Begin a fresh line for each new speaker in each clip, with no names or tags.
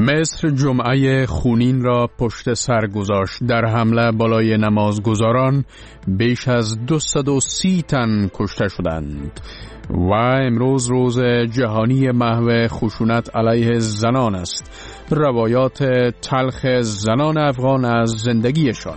مصر جمعه خونین را پشت سر گذاشت. در حمله بالای نمازگزاران بیش از 230 تن کشته شدند و امروز روز جهانی محو خشونت علیه زنان است. روایات تلخ زنان افغان از زندگیشان.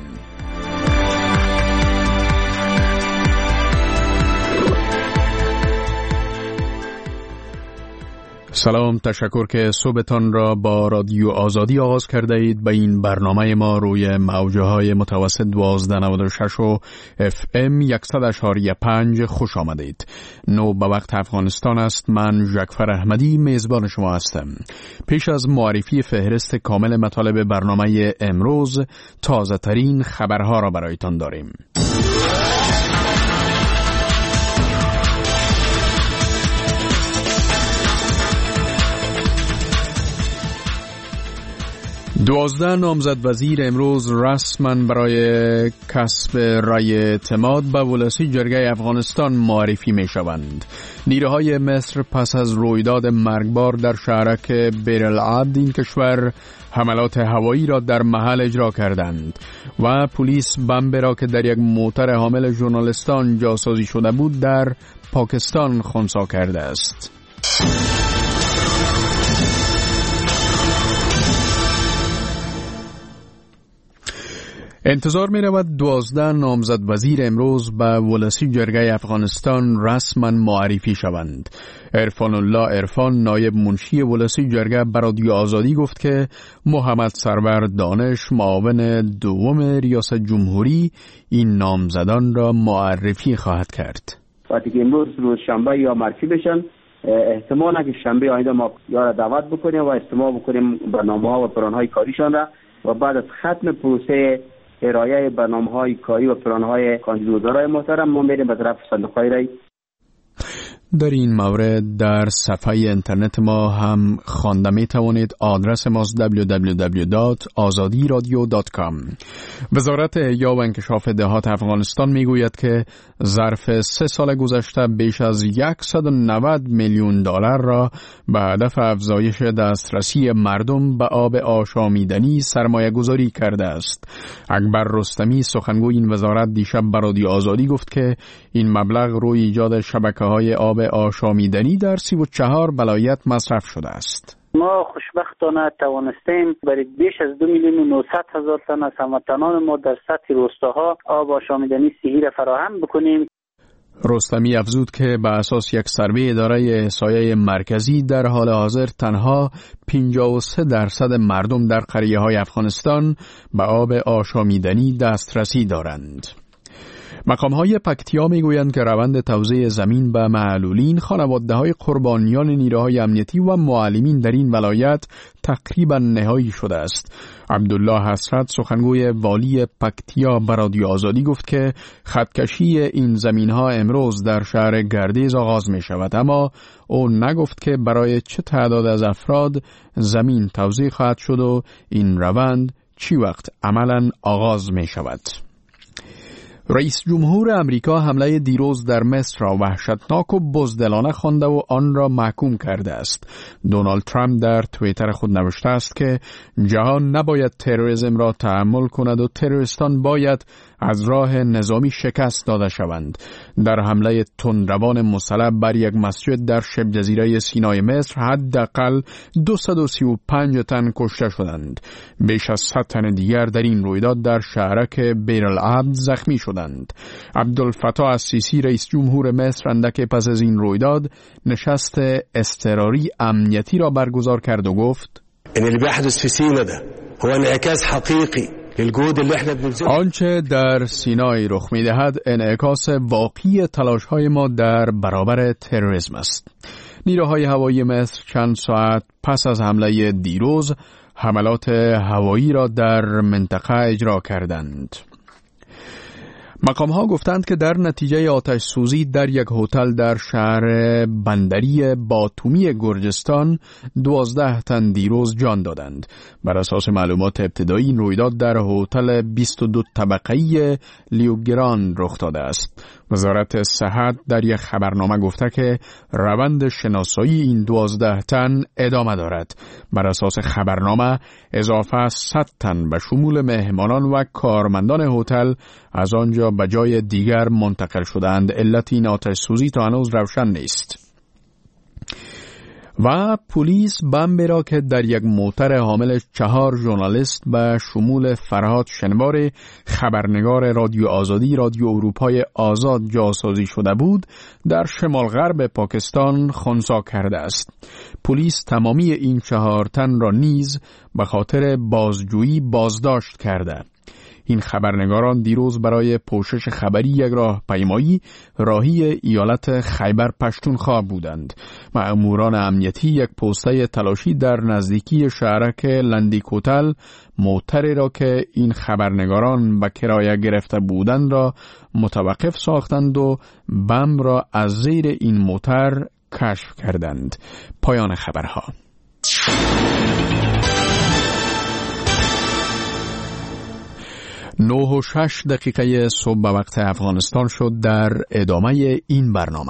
سلام، تشکر که صبحتان را با رادیو آزادی آغاز کرده اید. به این برنامه ما روی موجهای متوسط 1296 و FM 100.5 خوش آمدید. نو به وقت افغانستان است. من ژکفر احمدی میزبان شما هستم. پیش از معرفی فهرست کامل مطالب برنامه امروز، تازه ترین خبرها را برایتان داریم. 12 نامزد وزیر امروز رسما برای کسب رای اعتماد به ولسی جرگه افغانستان معرفی می شوند. نیروهای مصر پس از رویداد مرگبار در شهرک بیرالعبد این کشور حملات هوایی را در محل اجرا کردند و پلیس بمب را که در یک موتر حامل ژورنالیستان جاسازی شده بود در پاکستان خنثی کرده است. انتظار می رود 12 نامزد وزیر امروز به ولسی جرگه افغانستان رسما معرفی شوند. عرفان الله عرفان، نایب منشی ولسی جرگه، به رادیو آزادی گفت که محمد سرور دانش، معاون دوم ریاست جمهوری، این نامزدان را معرفی خواهد کرد.
وقتی که امروز روز شنبه یا معرفی بشن، احتمالا که شنبه آینده ما یا را دعوت بکنیم و استماع بکنیم برنامه‌ها و پلان‌های کاریشان را و بعد از ختم پروسه ارائه برنامه‌های کاری و پلان‌های کاندیدوزارای محترم ما میریم به طرف صندوق‌های رای.
در این مورد در صفحه اینترنت ما هم خوانده می توانید. آدرس ماست www.azadiradio.com. وزارت احیا و انکشاف دهات افغانستان می گوید که ظرف 3 سال گذشته بیش از 190 میلیون دلار را به هدف افزایش دسترسی مردم به آب آشامیدنی سرمایه گذاری کرده است. اکبر رستمی، سخنگوی این وزارت، دیشب به رادیو آزادی گفت که این مبلغ روی ایجاد شبکه‌های آب آشامیدنی در 34 ولایت مصرف شده است.
ما خوشبختانه توانستیم برای بیش از 2,900,000 تن از هموطنان ما در سطح روستاها آب آشامیدنی صحی را فراهم بکنیم.
رستمی افزود که به اساس یک سروی اداره احصایه مرکزی در حال حاضر تنها 53% مردم در قریه‌های افغانستان به آب آشامیدنی دسترسی دارند. مقام‌های پکتیا می‌گویند که روند توزیع زمین به معلولین، خانواده‌های قربانیان نیروهای امنیتی و معلمین در این ولایت تقریباً نهایی شده است. عبدالله حسرت، سخنگوی والی پکتیا، به رادیو آزادی گفت که خطکشی این زمین‌ها امروز در شهر گردیز آغاز می‌شود، اما او نگفت که برای چه تعداد از افراد زمین توزیع خواهد شد و این روند چی وقت عملاً آغاز می‌شود. رئیس جمهور امریکا حمله دیروز در مصر را وحشتناک و بزدلانه خوانده و آن را محکوم کرده است. دونالد ترامپ در توییتر خود نوشته است که جهان نباید تروریسم را تحمل کند و تروریستان باید از راه نظامی شکست داده شوند. در حمله تندروان مسلح بر یک مسجد در شبه جزیره سینای مصر حداقل 235 تن کشته شدند. بیش از 100 تن دیگر در این رویداد در شهرک بیرالعبد زخمی شدند. عبدالفتاح السیسی، رئیس جمهور مصر، اندک پس از این رویداد نشست اضطراری امنیتی را برگزار کرد و گفت:
ان اللي بيحدث في سيناء ده هو انعكاس حقيقي للجهود اللي احنا بنبذلها.
آنچه در سینای رخ می‌دهد انعکاس واقعی تلاش‌های ما در برابر تروریسم است. نیروهای هوایی مصر چند ساعت پس از حمله دیروز حملات هوایی را در منطقه اجرا کردند. مقام‌ها گفتند که در نتیجه آتش سوزی در یک هتل در شهر بندری باتومی گرجستان 12 تن دیروز جان دادند. بر اساس معلومات ابتدایی این رویداد در هتل 22 طبقه‌ای لیوگران رخ داده است. وزارت صحت در یک خبرنامه گفته که روند شناسایی این 12 تن ادامه دارد. بر اساس خبرنامه اضافه 100 تن به شمول مهمانان و کارمندان هتل از آنجا به جای دیگر منتقل شدند. علت این آتش سوزی تا هنوز روشن نیست. و پلیس بمبی را که در یک موتر حامل 4 ژورنالیست به شمول فرهاد شنوار خبرنگار رادیو آزادی رادیو اروپای آزاد جاسازی شده بود در شمال غرب پاکستان خنثی کرده است. پلیس تمامی این 4 تن را نیز به خاطر بازجویی بازداشت کرده. این خبرنگاران دیروز برای پوشش خبری یک راهپیمایی راهی ایالت خیبر پشتونخوا بودند. مأموران امنیتی یک پوسته تلاشی در نزدیکی شهرک لندیکوتل موتری را که این خبرنگاران به کرایه گرفته بودند را متوقف ساختند و بمب را از زیر این موتر کشف کردند. پایان خبرها. 9:06 صبح به وقت افغانستان شد. در ادامه این برنامه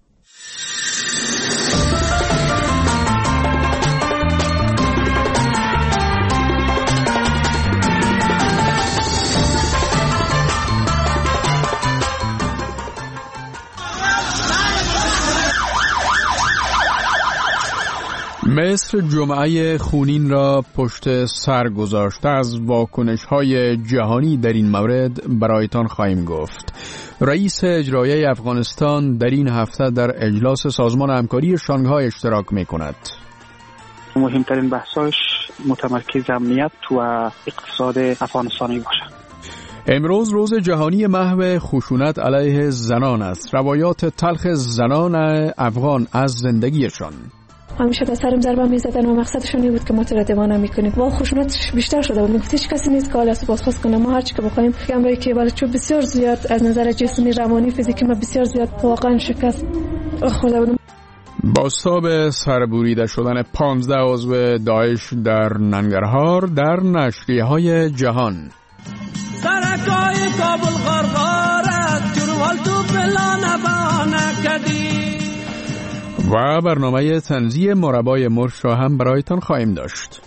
مصر جمعه خونین را پشت سر گذاشته. از واکنش‌های جهانی در این مورد برایتان خواهیم گفت. رئیس اجرایی افغانستان در این هفته در اجلاس سازمان همکاری شانگهای اشتراک می‌کند.
مهمترین بحثاش متمرکز امنیت و اقتصاد افغانستانی باشد.
امروز روز جهانی محو خشونت علیه زنان است. روایات تلخ زنان افغان از زندگیشان.
همیشه به سرم ضربه می‌زدن و مقصدشون این بود که ما تو را دیوانه می‌کنیم. با خشونت بیشتر شده بود. میگفت هیچ کسی نیست که حالا بازخواست کنه. ما هر چی که بخوایم گمرایی که ولی چون بسیار زیاد از نظر جسمی، روانی، فیزیکی ما بسیار زیاد واقعا شکست خورده بودیم.
بازتاب سربریده شدن 15 عضو داعش در ننگرهار در نشریه‌های جهان. سرکای کابل غرغارت جروال تو بلانه کدی و برنامه تنزیه مربای مرش را هم برایتان خواهیم داشت.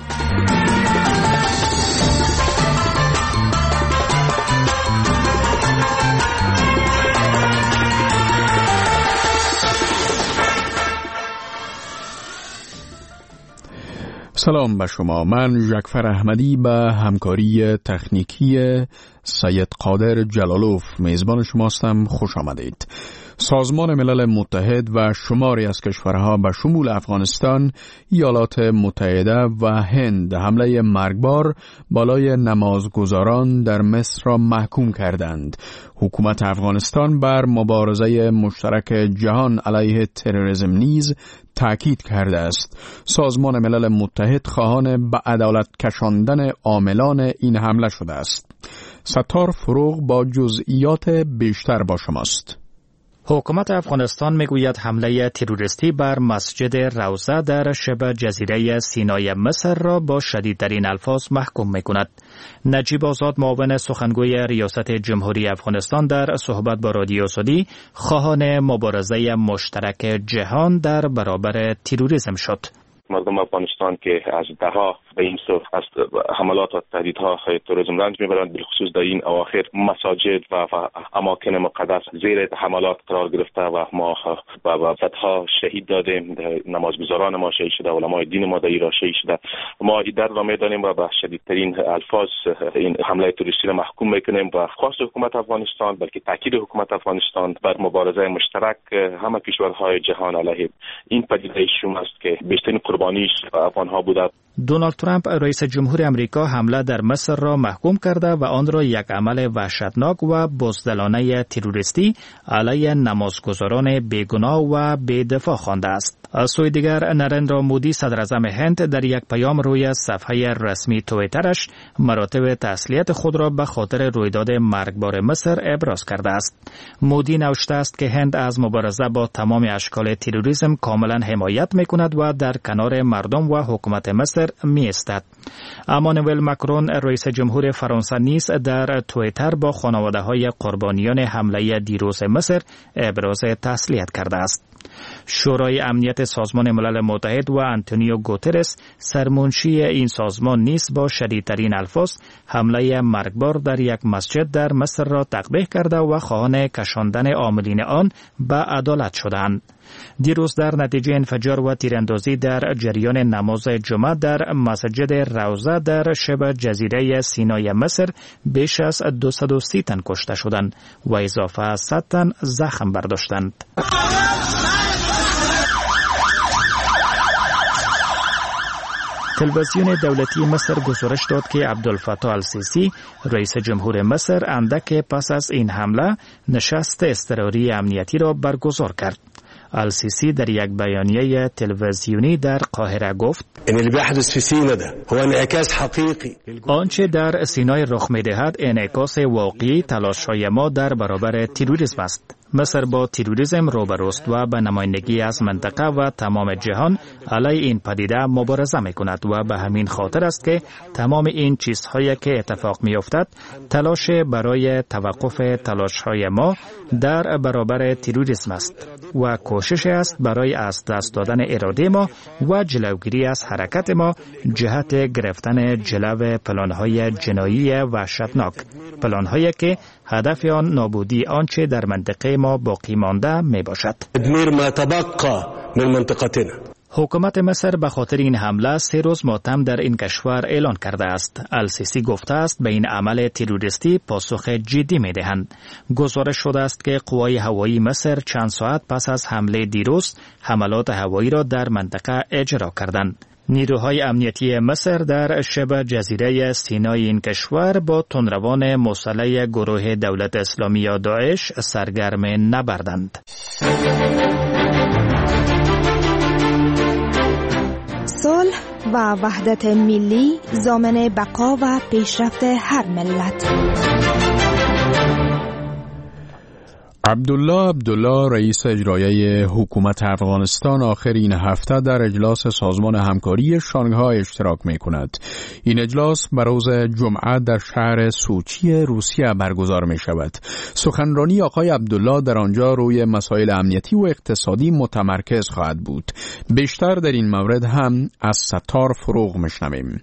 سلام به شما. من ژکفر احمدی به همکاری تکنیکی سید قادر جلالوف میزبان شماستم. خوش آمدید. سازمان ملل متحد و شماری از کشورها به شمول افغانستان، ایالات متحده و هند حمله مرگبار بالای نمازگزاران در مصر را محکوم کردند. حکومت افغانستان بر مبارزه مشترک جهان علیه تروریسم نیز تاکید کرده است. سازمان ملل متحد خواهان به عدالت کشاندن عاملان این حمله شده است. ستار فروغ با جزئیات بیشتر با شماست.
حکومت افغانستان میگوید حمله تروریستی بر مسجد روضه در شبه جزیره سینای مصر را با شدیدترین الفاظ محکوم میکند. نجیب آزاد معاون سخنگوی ریاست جمهوری افغانستان در صحبت با رادیو آزادی خواهان مبارزه مشترک جهان در برابر تروریسم شد.
مردم افغانستان که از دهها به این سو از حملات و تهدیدها تروریسم رنج میبرند، بالخصوص در این اواخر مساجد و اماکن مقدس زیر حملات قرار گرفته و ما با صدها شهید دادیم. نمازگزاران ما شهید شده، علمای دین ما در ایران شهید شده. ما این درد را میدانیم و به شدیدترین الفاظ این حمله تروریستی را محکوم میکنیم و خواست حکومت افغانستان بلکه تاکید حکومت افغانستان بر مبارزه مشترک همه کشورهای جهان علیه این پدیده شوم است که بیشترین قربانیش افغان‌ها بوده.
دونالد ترامپ رئیس جمهور امریکا حمله در مصر را محکوم کرده و آن را یک عمل وحشتناک و بزدلانه تروریستی علیه نمازگزاران بیگناه و بی‌دفاع خوانده است. از سوی دیگر نریندرا مودی صدر اعظم هند در یک پیام روی صفحه رسمی توییترش مراتب تسلیت خود را به خاطر رویداد مرگبار مصر ابراز کرده است. مودی نوشته است که هند از مبارزه با تمام اشکال تروریسم کاملا حمایت می‌کند و در کنار مردم و حکومت مصر می ایستد. امانوئل ماکرون رئیس جمهور فرانسه نیز در توییتر با خانواده‌های قربانیان حمله دیروز مصر ابراز تسلیت کرده است. شورای امنیت سازمان ملل متحد و آنتونیو گوترس سرمنشی این سازمان نیز با شدیدترین الفاظ حمله مرگبار در یک مسجد در مصر را تقبیح کرده و خواهان کشاندن عاملین آن به عدالت شدند. دیروز در نتیجه انفجار و تیراندازی در جریان نماز جمعه در مسجد روضه در شبه جزیره سینای مصر بیش از 230 تن کشته شدند و اضافه از 100 تن زخم برداشتند. تلویزیون دولتی مصر گزارش داد که عبدالفتاح السیسی رئیس جمهور مصر اندک پس از این حمله نشست اضطراری امنیتی را برگزار کرد. السیسی در یک بیانیه تلویزیونی در قاهره گفت: آنچه در سینای رخ می‌دهد انعکاس واقعی تلاش‌های ما در برابر تروریسم است. مصر با تروریسم روبروست و به نمایندگی از منطقه و تمام جهان علیه این پدیده مبارزه می‌کند و به همین خاطر است که تمام این چیزهایی که اتفاق می‌افتد تلاش برای توقف تلاش‌های ما در برابر تروریسم است و کوشش است برای از دست دادن اراده ما و جلوگیری از حرکت ما جهت گرفتن جلو پلان‌های جنایی وحشتناک، پلان‌هایی که هدف آن نابودی آنچه در منطقه ما باقی مانده می باشد.
تدمیر ما تبقى من منطقتنا.
حکومت مصر به خاطر این حمله 3 روز ماتم در این کشور اعلان کرده است. السیسی گفته است به این عمل تروریستی پاسخ جدی می دهند. گزارش شده است که قوای هوایی مصر چند ساعت پس از حمله دیروز حملات هوایی را در منطقه اجرا کردند. نیروهای امنیتی مصر در شبه جزیره سینای این کشور با تندروان مسلح گروه دولت اسلامی یا داعش سرگرم نبردند.
صلح و وحدت ملی ضامن بقا و پیشرفت هر ملت.
عبدالله رئیس اجرایی حکومت افغانستان آخر این هفته در اجلاس سازمان همکاری شانگهای اشتراک می کند. این اجلاس به روز جمعه در شهر سوچی روسیه برگزار می شود. سخنرانی آقای عبدالله در آنجا روی مسائل امنیتی و اقتصادی متمرکز خواهد بود. بیشتر در این مورد هم از ستار فروغ میشنویم.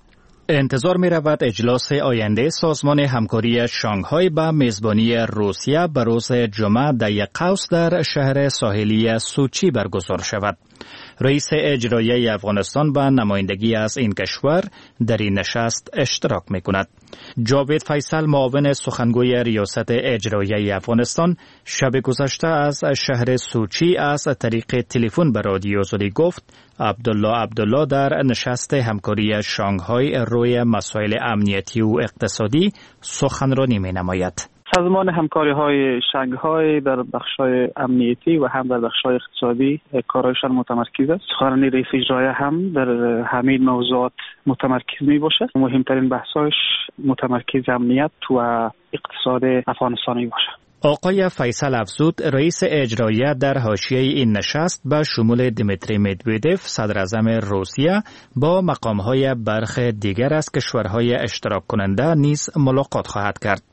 انتظار می رود اجلاس آینده سازمان همکاری شانگهای به میزبانی روسیه به روز جمعه در یک قوس در شهر ساحلی سوچی برگزار شود. رئیس اجرایی افغانستان به نمایندگی از این کشور در این نشست اشتراک می کند. جاوید فیصل معاون سخنگوی ریاست اجرایی افغانستان شب گذشته از شهر سوچی از طریق تلفن به رادیو زدی گفت عبدالله در نشست همکاری شانگهای روی مسائل امنیتی و اقتصادی سخنرانی می نماید.
سازمان همکاری های شانگهای در بخش‌های امنیتی و هم در بخش‌های اقتصادی کارایشان متمرکز است. سخنرانی رئیس اجرایی هم در همین موضوعات متمرکز می باشد. مهمترین بحث‌هاش متمرکز امنیت و اقتصاد افغانستان می باشد.
آقای فیصل افزود رئیس اجرایی در حاشیه این نشست به شمول دیمیتری مدویدف صدر اعظم روسیه با مقام‌های برخ دیگر از کشورهای اشتراک کننده نیز ملاقات خواهد کرد.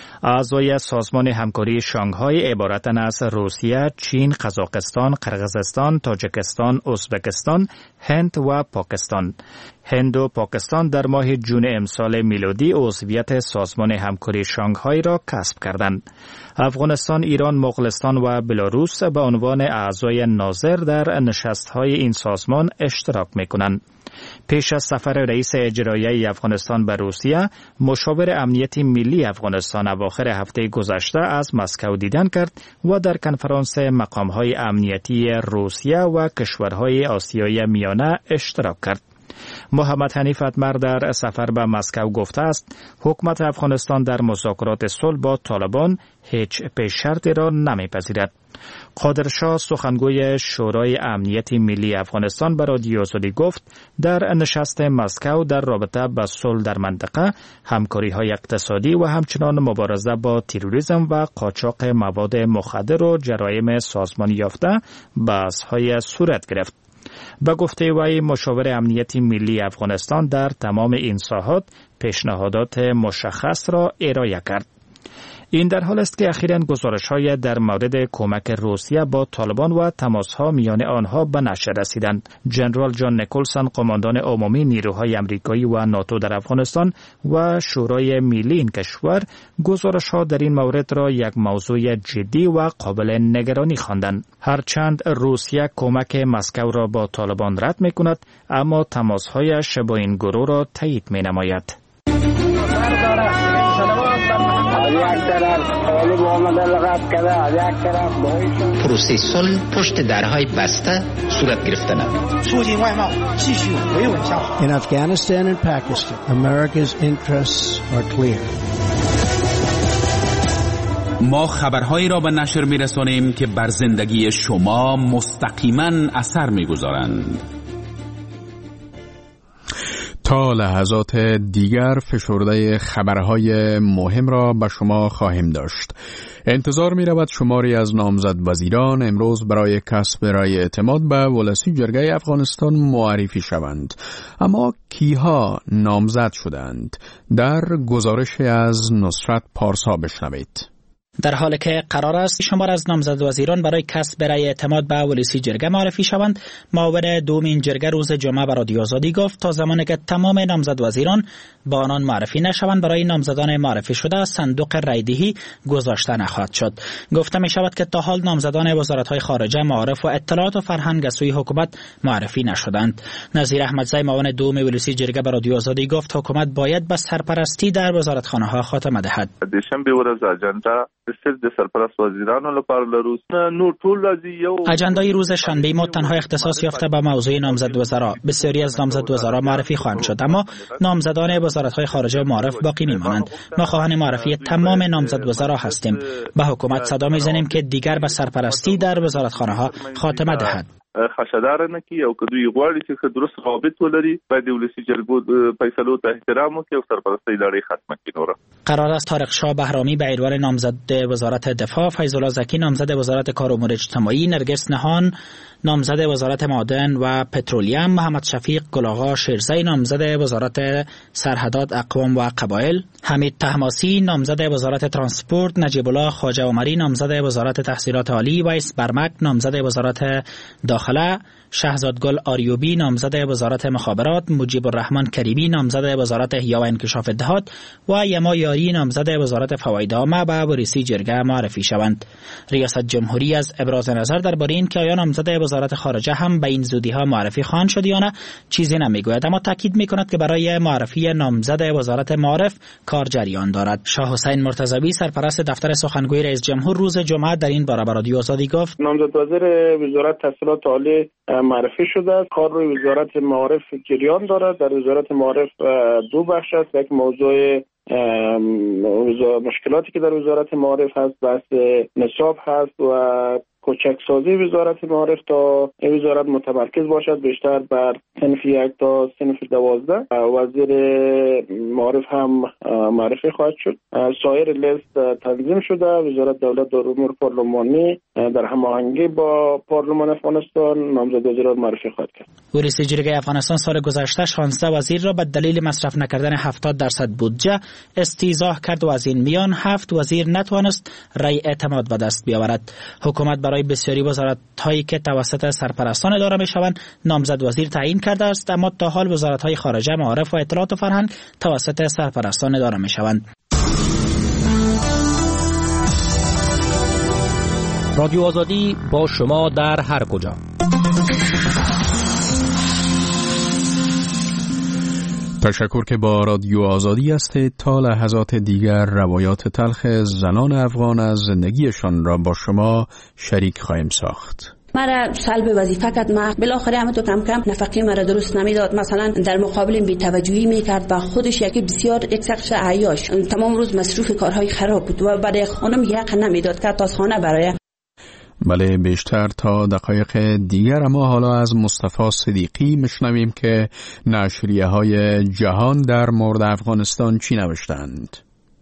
اعضای سازمان همکاری شانگهای عبارتند از روسیه، چین، قزاقستان، قرقیزستان، تاجیکستان، ازبکستان، هند و پاکستان. هند و پاکستان در ماه جون امسال میلادی عضویت سازمان همکاری شانگهای را کسب کردند. افغانستان، ایران، مغولستان و بلاروس به عنوان اعضای ناظر در نشست‌های این سازمان اشتراک می‌کنند. پیش از سفر رئیس اجرایی افغانستان به روسیه، مشاور امنیتی ملی افغانستان اواخر هفته گذشته از مسکو دیدن کرد و در کنفرانس مقام‌های امنیتی روسیه و کشورهای آسیای میانه اشتراک کرد. محمد حنیف اتمر در سفر به مسکو گفته است حکومت افغانستان در مذاکرات صلح با طالبان هیچ پیش شرطی را نمیپذیرد. قادرشاه سخنگوی شورای امنیتی ملی افغانستان به رادیو زدی گفت در نشست مسکو در رابطه با صلح در منطقه، همکاری‌های اقتصادی و همچنان مبارزه با تروریسم و قاچاق مواد مخدر و جرایم سازمانی یافته بحث‌های صورت گرفت. به گفته وی مشاور امنیتی ملی افغانستان در تمام این ساحات پیشنهادات مشخص را ارائه کرد. این در حال است که اخیراً گزارش‌های در مورد کمک روسیه با طالبان و تماس‌ها میان آنها به نشر رسیدند. جنرال جان نیکلسون، قماندان عمومی نیروهای آمریکایی و ناتو در افغانستان و شورای ملی این کشور، گزارش‌ها در این مورد را یک موضوع جدی و قابل نگرانی خواندند. هرچند روسیه کمک مسکو را با طالبان رد می‌کند، اما تماس‌هایش با این گروه را تایید می‌نماید.
پروسه صلح پشت درهای بسته صورت گرفتن.
In Afghanistan and Pakistan, America's interests are clear.
ما خبرهایی را به نشر می‌رسانیم که بر زندگی شما مستقیما اثر می‌گذارند.
تا لحظات دیگر فشرده خبرهای مهم را به شما خواهیم داشت. انتظار می رود شماری از نامزد وزیران امروز برای کسب رای اعتماد به ولسی جرگه افغانستان معرفی شوند. اما کیها نامزد شدند؟ در گزارش از نصرت پارسا بشنوید.
در حالی که قرار است شمار از نامزد وزیران برای کسب رای اعتماد به ولسی جرگه معرفی شوند، معاون دومین جرگه روز جمعه به رادیو آزادی گفت تا زمانی که تمام نامزد وزیران با آنان معرفی نشوند برای نامزدان معرفی شده صندوق رایدهی گذاشته نخواهد شد. گفته می شود که تا حال نامزدان وزارت‌های خارجه، معارف و اطلاعات و فرهنگ از سوی حکومت معرفی نشدند. نظیر احمدزی، معاون دوم ولسی جرگه به رادیو آزادی گفت حکومت باید به سرپرستی در وزارتخانه‌ها خاتمه دهد. اجندای روز شنبه ما تنها اختصاص یافته به موضوع نامزد وزرا. بسیاری از نامزد وزرا معرفی خواهند شد، اما نامزدان وزارت‌های خارجه و معارف باقی می‌مانند. ما خواهان معرفی تمام نامزد وزرا هستیم. به حکومت صدا می‌زنیم که دیگر به سرپرستی در وزارتخانه‌ها خاتمه دهد.
خشدار نه کی او کدوې غواړي چې درست رابط ولري باید ولسی جرګو فیصلو ته احترام وکړي او سرپرستی لړۍ ختمه کړي. نور
قرار است طارق شاه بهرامی به عنوان نامزد وزارت دفاع، فیض الله زکی نامزد وزارت کار و امور اجتماعی، نرگس نهان نامزد وزارت معادن و پترولیم، محمد شفیق گلاغا شیرزی نامزد وزارت سرحدات، اقوام و قبایل، حمید طهماسی نامزد وزارت ترانسپورت، نجیب الله خواجه عمری نامزد وزارت تحصیلات عالی، ویس برمک نامزد وزارت داخله، شهزاد گل آریوبی نامزد وزارت مخابرات، مجیب الرحمن کریمی نامزد وزارت احیا و انکشاف دهات و یما یاری نامزد وزارت فواید عامه به ولسی جرگه معرفی شوند. ریاست جمهوری از ابراز نظر درباره اینکه آیا نامزد وزارت خارجه هم به این زودی ها معرفی خواهند شد یا نه چیزی نمیگوید، اما تاکید میکند که برای معرفی نامزد وزارت معارف کار جریان دارد. شاه حسین مرتضوی سرپرست دفتر سخنگوی رئیس جمهور روز جمعه در این باره به رادیو آزادی گفت
نامزد وزیر وزارت تحصیلات عالی معرفی شده. کار روی وزارت معارف جریان دارد. در وزارت معارف دو بخش است. یک موضوع مشکلاتی که در وزارت معارف هست بحث نصاب هست و کوچک سازی وزارت معارف تا وزارت متمرکز باشد بیشتر بر صنف 1 تا صنف 12. وزیر معارف هم معرفی خواهد شد. سایر لیست تنظیم شده. وزارت دولت در امور پارلمانی در هماهنگی با پارلمان افغانستان نامزد وزیران معرفی خواهد کرد.
ولسی جرگه افغانستان سال گذشته 16 وزیر را به دلیل مصرف نکردن 70% بودجه استیضاح کرد و از این میان 7 وزیر نتوانست رای اعتماد به دست بیاورد. حکومت برای بسیاری وزارت‌هایی که توسط سرپرستان اداره می‌شوند نامزد وزیر تعیین کرده است، اما تا حال وزارت‌های خارجه، معارف و اطلاعات و فرهنگ توسط سرپرستان اداره می‌شوند.
رادیو آزادی با شما در هر کجا.
تشکر که با رادیو آزادی هستید. تا لحظات دیگر روایات تلخ زنان افغان از زندگیشان را با شما شریک خواهیم ساخت.
مرا سلب وظیفه کرد، ما بالاخره هم تو کم کم نفقه مرا درست نمیداد. مثلا در مقابل بی‌توجهی میکرد و خودش یکی بسیار یک شخص عیاش تمام روز مصروف کارهای خراب بود و برای خانم حق نمیداد که تا خانه برای.
بله، بیشتر تا دقایق دیگر. اما حالا از مصطفی صدیقی میشنویم که نشریه‌های جهان در مورد افغانستان چی نوشتند.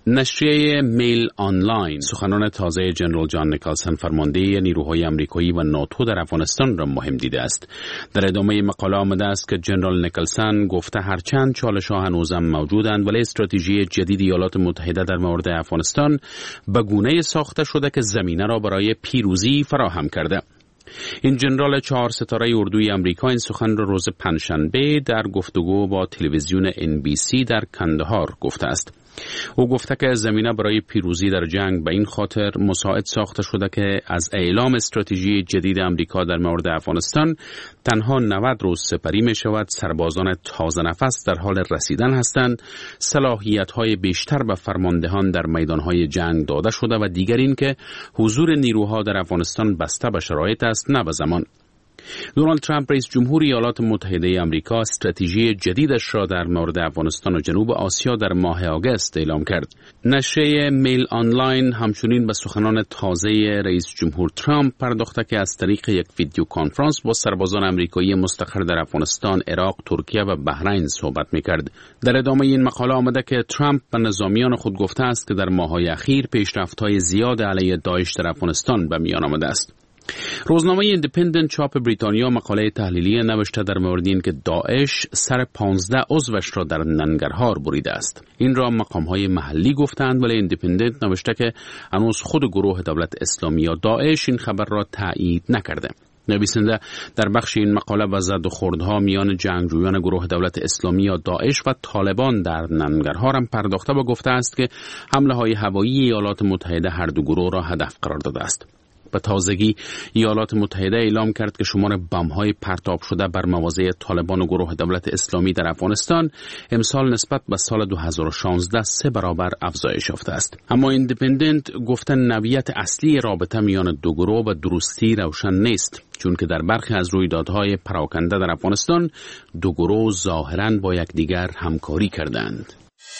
نشریه میل آنلاین سخنان تازه جنرال جان نیکلسن فرمانده نیروهای آمریکایی و ناتو در افغانستان را مهم دیده است. در ادامه مقاله آمده است که جنرال نیکلسن گفته هرچند چالش‌ها هنوزم موجودند ولی استراتژی جدید ایالات متحده در مورد افغانستان به گونه‌ای ساخته شده که زمینه را برای پیروزی فراهم کرده. این جنرال 4 ستاره اردوی آمریکا این سخن را روز پنجشنبه در گفتگو با تلویزیون NBC در کندهار گفته است. او گفته که زمینه برای پیروزی در جنگ به این خاطر مساعد ساخته شده که از اعلام استراتژی جدید آمریکا در مورد افغانستان تنها 90 روز سپری می شود، سربازان تازه نفس در حال رسیدن هستند، صلاحیت‌های بیشتر به فرماندهان در میدان‌های جنگ داده شده و دیگر این که حضور نیروها در افغانستان بسته به شرایط است نه به زمان. دونالد ترامپ رئیس جمهور ایالات متحده آمریکا استراتژی جدیدش را در مورد افغانستان و جنوب آسیا در ماه آگوست اعلام کرد. نشریه میل آنلاین همچنین به سخنان تازه رئیس جمهور ترامپ پرداخته که از طریق یک ویدیو کنفرانس با سربازان آمریکایی مستقر در افغانستان، عراق، ترکیه و بحرین صحبت می‌کرد. در ادامه این مقاله آمده که ترامپ به نظامیان خود گفته است که در ماه‌های اخیر پیشرفت‌های زیاد علیه داعش در افغانستان به میان آمده است. روزنامه ایندیپندنت چاپ بریتانیا مقاله تحلیلی نوشته در مورد این که داعش سر 15 عضوش را در ننگرهار بریده است. این را مقام‌های محلی گفتند ولی ایندیپندنت نوشته که هنوز خود گروه دولت اسلامی یا داعش این خبر را تایید نکرده. نویسنده در بخش این مقاله به زد و خوردها میان جنگجویان گروه دولت اسلامی یا داعش و طالبان در ننگرهار هم پرداخته و گفته است که حمله‌های هوایی ایالات متحده هر دو گروه را هدف قرار داده است. به تازگی ایالات متحده اعلام کرد که شمار بم‌های پرتاب شده بر مواضع طالبان و گروه دولت اسلامی در افغانستان امسال نسبت به سال 2016 3 برابر افزایش یافته است. اما ایندیپندنت گفته نوعیت اصلی رابطه میان دو گروه به درستی روشن نیست، چون که در برخی از رویدادهای پراکنده در افغانستان دو گروه ظاهراً با یکدیگر همکاری کردند.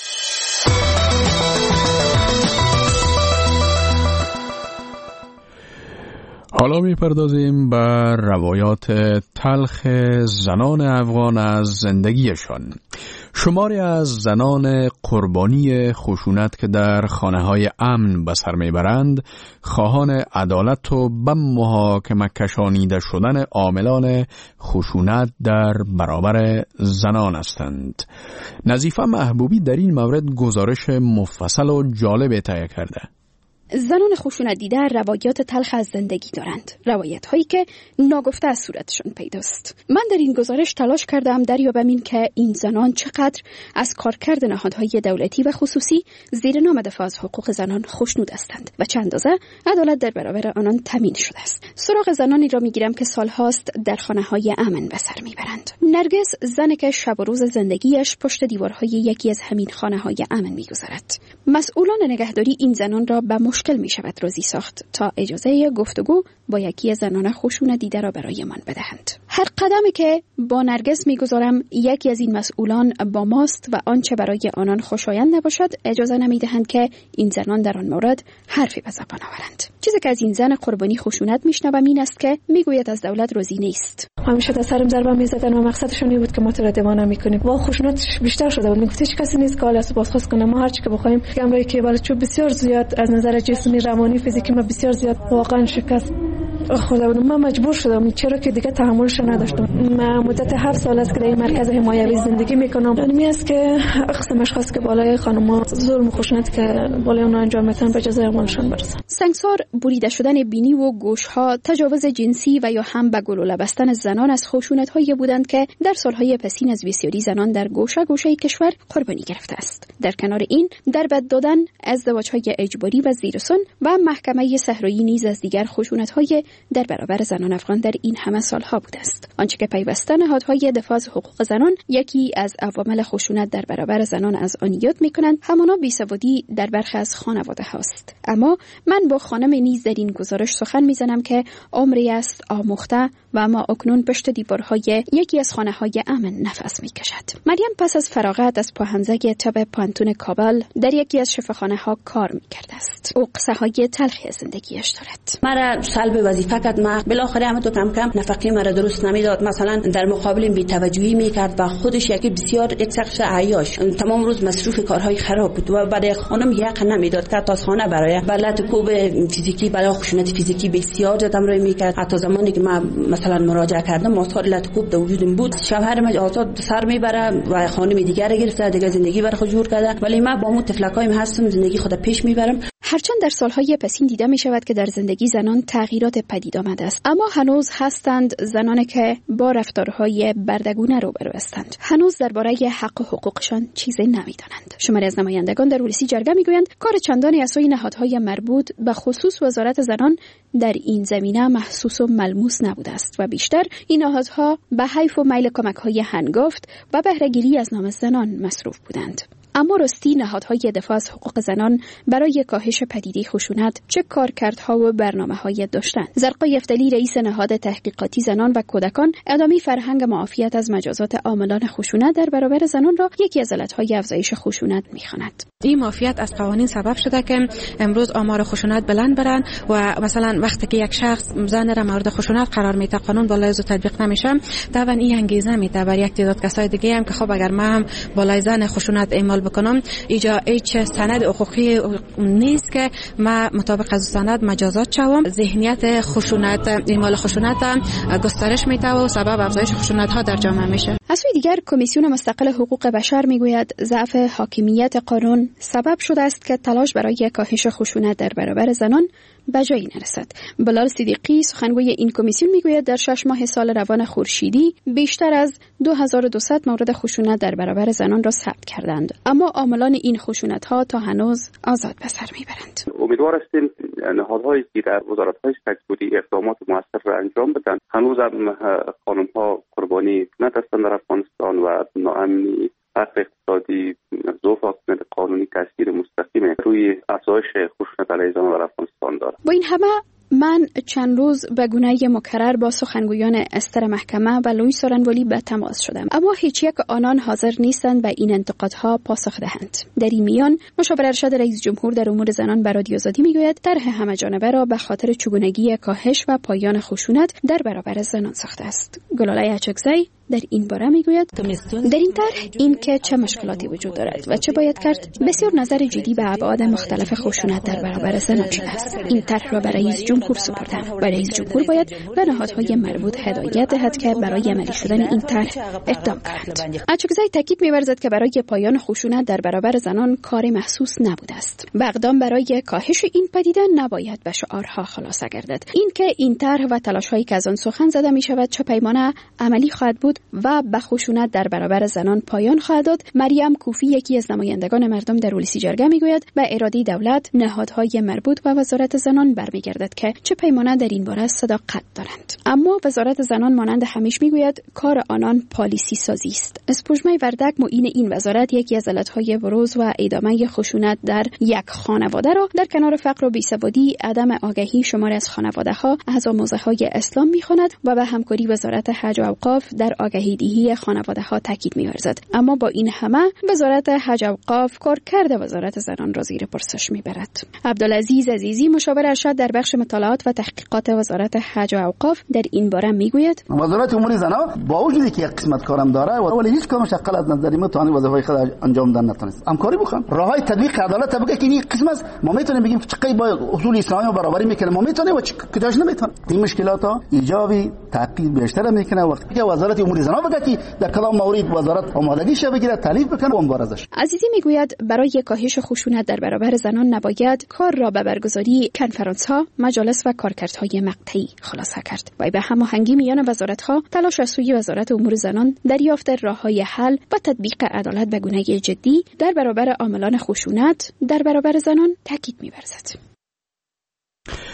حالا می‌پردازیم بر روایات تلخ زنان افغان از زندگیشان. شماری از زنان قربانی خشونت که در خانه‌های امن به سر می‌برند، خواهان عدالت و به محاکمه کشانیده شدن عاملان خشونت در برابر زنان هستند. نظیفه محبوبی در این مورد گزارش مفصل و جالب تهیه کرده.
زنان خشونت دیده روایات تلخ از زندگی دارند، روایت هایی که ناگفته از صورتشون پیداست. من در این گزارش تلاش کردم دریابم این که این زنان چقدر از کارکرد نهادهای دولتی و خصوصی زیر نام دفاع از حقوق زنان خوشنود هستند و چند اندازه عدالت در برابر آنان تامین شده است. سراغ زنانی را میگیرم که سالهاست در خانه‌های امن به سر میبرند. نرگس زنی که شب و روز زندگیش پشت دیوارهای یکی از همین خانه‌های امن میگذرد. مسئولان نگهداری این زنان را به مشکل می شود راضی ساخت تا اجازه گفتگو با یکی از زنان خشونت دیده را برای من بدهند. هر قدمی که با نرگس می گذارم یکی از این مسئولان با ماست و آنچه برای آنان خوشایند نباشد اجازه نمی دهند که این زنان در آن مورد حرفی به زبان آورند. چیزی که از این زن قربانی خشونت میشنوم این است که میگوید از دولت راضی نیست.
همیشه در سرم ضربه میزدن و مقصدشون این بود که ما تو را دیوانه میکنیم. با خشونت بیشتر شده بود. میگفت هیچ کسی نیست که حالا بازخواست کنه. ما هر چی که بخوایم گمرایی که بالا چوب بسیار زیاد از نظر جسمی، روانی، فیزیکی ما بسیار زیاد واقعا شکست خورده بودم. من مجبور شدم چرا که دیگه تحملش نداشتم. من مدت 7 سال است که در این مرکز حمایوی زندگی میکنم. یعنی است که قسم اشخاص که بالای خانم‌ها ظلم و خشونت که بالای اون انجام میدن به جزای اعمالشون برسن.
سنگسار، بریده شدن بینی و گوش‌ها، تجاوز جنسی و یا هم به گلوله بستن زنان از خشونت‌هایی بودند که در سال‌های پسین از بسیاری زنان در گوشه کشور قربانی گرفته است. در کنار این در بد دادن، ازدواج‌های اجباری و زیرسان و محکمه صحرایی نیز از دیگر خشونت‌های در برابر زنان افغان در این همه سالها بوده است. آنچه که پیوسته نهادهای دفاع از حقوق زنان یکی از عوامل خشونت در برابر زنان از آن یاد می‌کنند، همانا بیسوادی در برخی از خانواده هاست. اما من با خانم نیز در این گزارش سخن می‌زنم که عمری است آموخته و اما اکنون پشت دیوارهای یکی از خانه‌های امن نفس می‌کشد. مریم پس از فراغت از پاهنزگ طب پانتون کابل در یکی از شفاخانه‌ها کار می‌کرده است. او قصه‌های تلخی از زندگیش دارد.
مرا سلب وظیفه کرد، ما بالاخره هم تو کم کم نفقه مرا درست نمیداد، مثلا در مقابل بی‌توجهی می‌کرد و خودش یکی بسیار یک شخص عیاش، تمام روز مصروف کارهای خراب بود و برای خانم یک نمیداد که تا خانه برای بلد کوب فیزیکی برای خشونت فیزیکی بسیار زیاد روی می‌کرد. حتی زمانی که ما مثلا مراجعه کردم ماسال کوب در وجودم بود، شوهر من آزاد سر میبره و خانم دیگر گرفته، دیگه زندگی برای خود جور کرده، ولی من با مو تفلکایم هستم، زندگی خود پیش میبرم.
هرچند در سالهای پسین دیده می شود که در زندگی زنان تغییرات پدید آمده است، اما هنوز هستند زنانی که با رفتارهای بردگونه روبرو هستند. هنوز درباره حق و حقوقشان چیزی نمیدانند. شماری از نمایندگان در ولسی جرگه میگویند کار چندانی از سوی نهادهای مربوط به خصوص وزارت زنان در این زمینه محسوس و ملموس نبوده است و بیشتر این نهادها به حیف و میل کمک‌های هنگفت و بهره‌گیری از نام زنان مصروف بودند. اما راستی نهادهای دفاع از حقوق زنان برای کاهش پدیده خشونت چه کارکردها و برنامه‌های داشتند؟ زرقا یفتلی رئیس نهاد تحقیقاتی زنان و کودکان ادامه فرهنگ معافیت از مجازات عاملان خشونت در برابر زنان را یکی از علتهای افزایش خشونت می‌خواند.
این معافیت از قوانین سبب شده که امروز آمار خشونت بلند برن و مثلا وقتی که یک شخص زن را مورد خشونت قرار میده قانون بالای زو تطبیق نمیشه، طبعا این انگیزه میده بر یک تعداد کسای دیگه هم که خب اگر ما هم بالای زن خشونت اعمال بکنم اینجا هیچ سند حقوقی نیست که ما مطابق از سند مجازات شوم. ذهنیت خشونت اعمال خشونت گسترش میده و سبب افزایش خشونت ها در جامعه میشه.
از سوی دیگر کمیسیون مستقل حقوق بشر میگوید ضعف حاکمیت قانون سبب شده است که تلاش برای کاهش خشونت در برابر زنان به جایی نرسد. بلال صدیقی سخنگوی این کمیسیون میگوید در 6 ماه سال روان خورشیدی بیشتر از 2200 مورد خشونت در برابر زنان را ثبت کردند، اما عاملان این خشونت ها تا هنوز آزاد به سر میبرند.
امیدوار هستیم نهادهایی که در وزارت‌های تکمیلی اقدامات موثر را انجام بدن. هنوز هم خانم‌ها قربانی خشونت هستند در افغانستان و ناامنی، فقر اقتصادی، ضعف حاکمیت قانونی تاثیر مستقیم روی افزایش خشونت علیه زنان در افغانستان دارد.
با این همه من چند روز به گونه مکرر با سخنگویان استر محکمه و لوی سارنوالی به تماس شدم، اما هیچ یک آنان حاضر نیستند به این انتقادها پاسخ دهند. در این میان مشاور ارشد رئیس جمهور در امور زنان به رادیو آزادی میگوید طرح همه‌جانبه را به خاطر چگونگی کاهش و پایان خشونت در برابر زنان ساخته است. گلالای اچکزی در این باره میگوید در این طرح این که چه مشکلاتی وجود دارد و چه باید کرد بسیار نظر جدی به ابعاد مختلف خشونت در برابر زنان شده است. این طرح را به رئیس جمهور سپردم و رئیس جمهور باید به نهادهای مربوط هدایت دهد که برای عملی شدن این طرح اقدام کنند. اچکزی تاکید می‌ورزد که برای پایان خشونت در برابر زنان کار محسوس نبوده است و اقدام برای کاهش این پدیده نباید به شعارها خلاصه گردد. این که این طرح و تلاش‌هایی که از آن سخن زده می‌شود چه پیمانه عملی خواهد بود و به خشونت در برابر زنان پایان خواهد داد. مریم کوفی یکی از نمایندگان مردم در ولسی جرگه میگوید به اراده دولت، نهادهای مربوط و وزارت زنان برمیگردد که چه پیمانه در این باره صداقت دارند. اما وزارت زنان مانند همیشه میگوید کار آنان پالیسی سازی است. اسپوژمای وردک معین این وزارت یکی از علتهای بروز و ادامه خشونت در یک خانواده را در کنار فقر و بیسوادی، عدم آگاهی شمار از خانواده‌ها از آموزه‌های اسلام میخواند و به همکاری وزارت حج و اوقاف در آگاهی دهی خانواده‌ها تاکید می‌ورزد. اما با این همه وزارت حج و اوقاف کارکرد وزارت زنان را زیر پرسش می‌برد. عبدالعزیز عزیزی مشاور ارشد در بخش مطالعات و تحقیقات وزارت حج و اوقاف در این باره میگوید
وزارت امور زنان با وجودی که یک قسمت کارم داره ولی هیچ کمش اقل از نظر من توانی وظیفه خود انجام دادن نتونست. همکاری بکنم. راههای تطبیق عدالت بگه که این قسم است ما میتونیم بگیم چقدر با اصول اسلامی و برابری میکنه ما میتونیم و کجاش نمیتونه. این مشکلات ها ایجابی تحقیق بیشتر میکنه وقتی که وزارت امور زنان بگه که در کدام مورد وزارت آمادگیش بگیره تعریف بکنه و مبارزش.
عزیزی میگوید برای کاهش خشونت در برابر زنان نباید کار را به برگزاری کنفرانس‌ها، مجالس و کارکردهای مقطعی خلاصه کرد. و به هماهنگی میان وزارت‌ها تلاش از سوی وزارت امور زنان دریافت راه‌های حل و تطبیق عدالت به گونه جدی در برابر عاملان خشونت در برابر زنان تاکید می‌ورزد.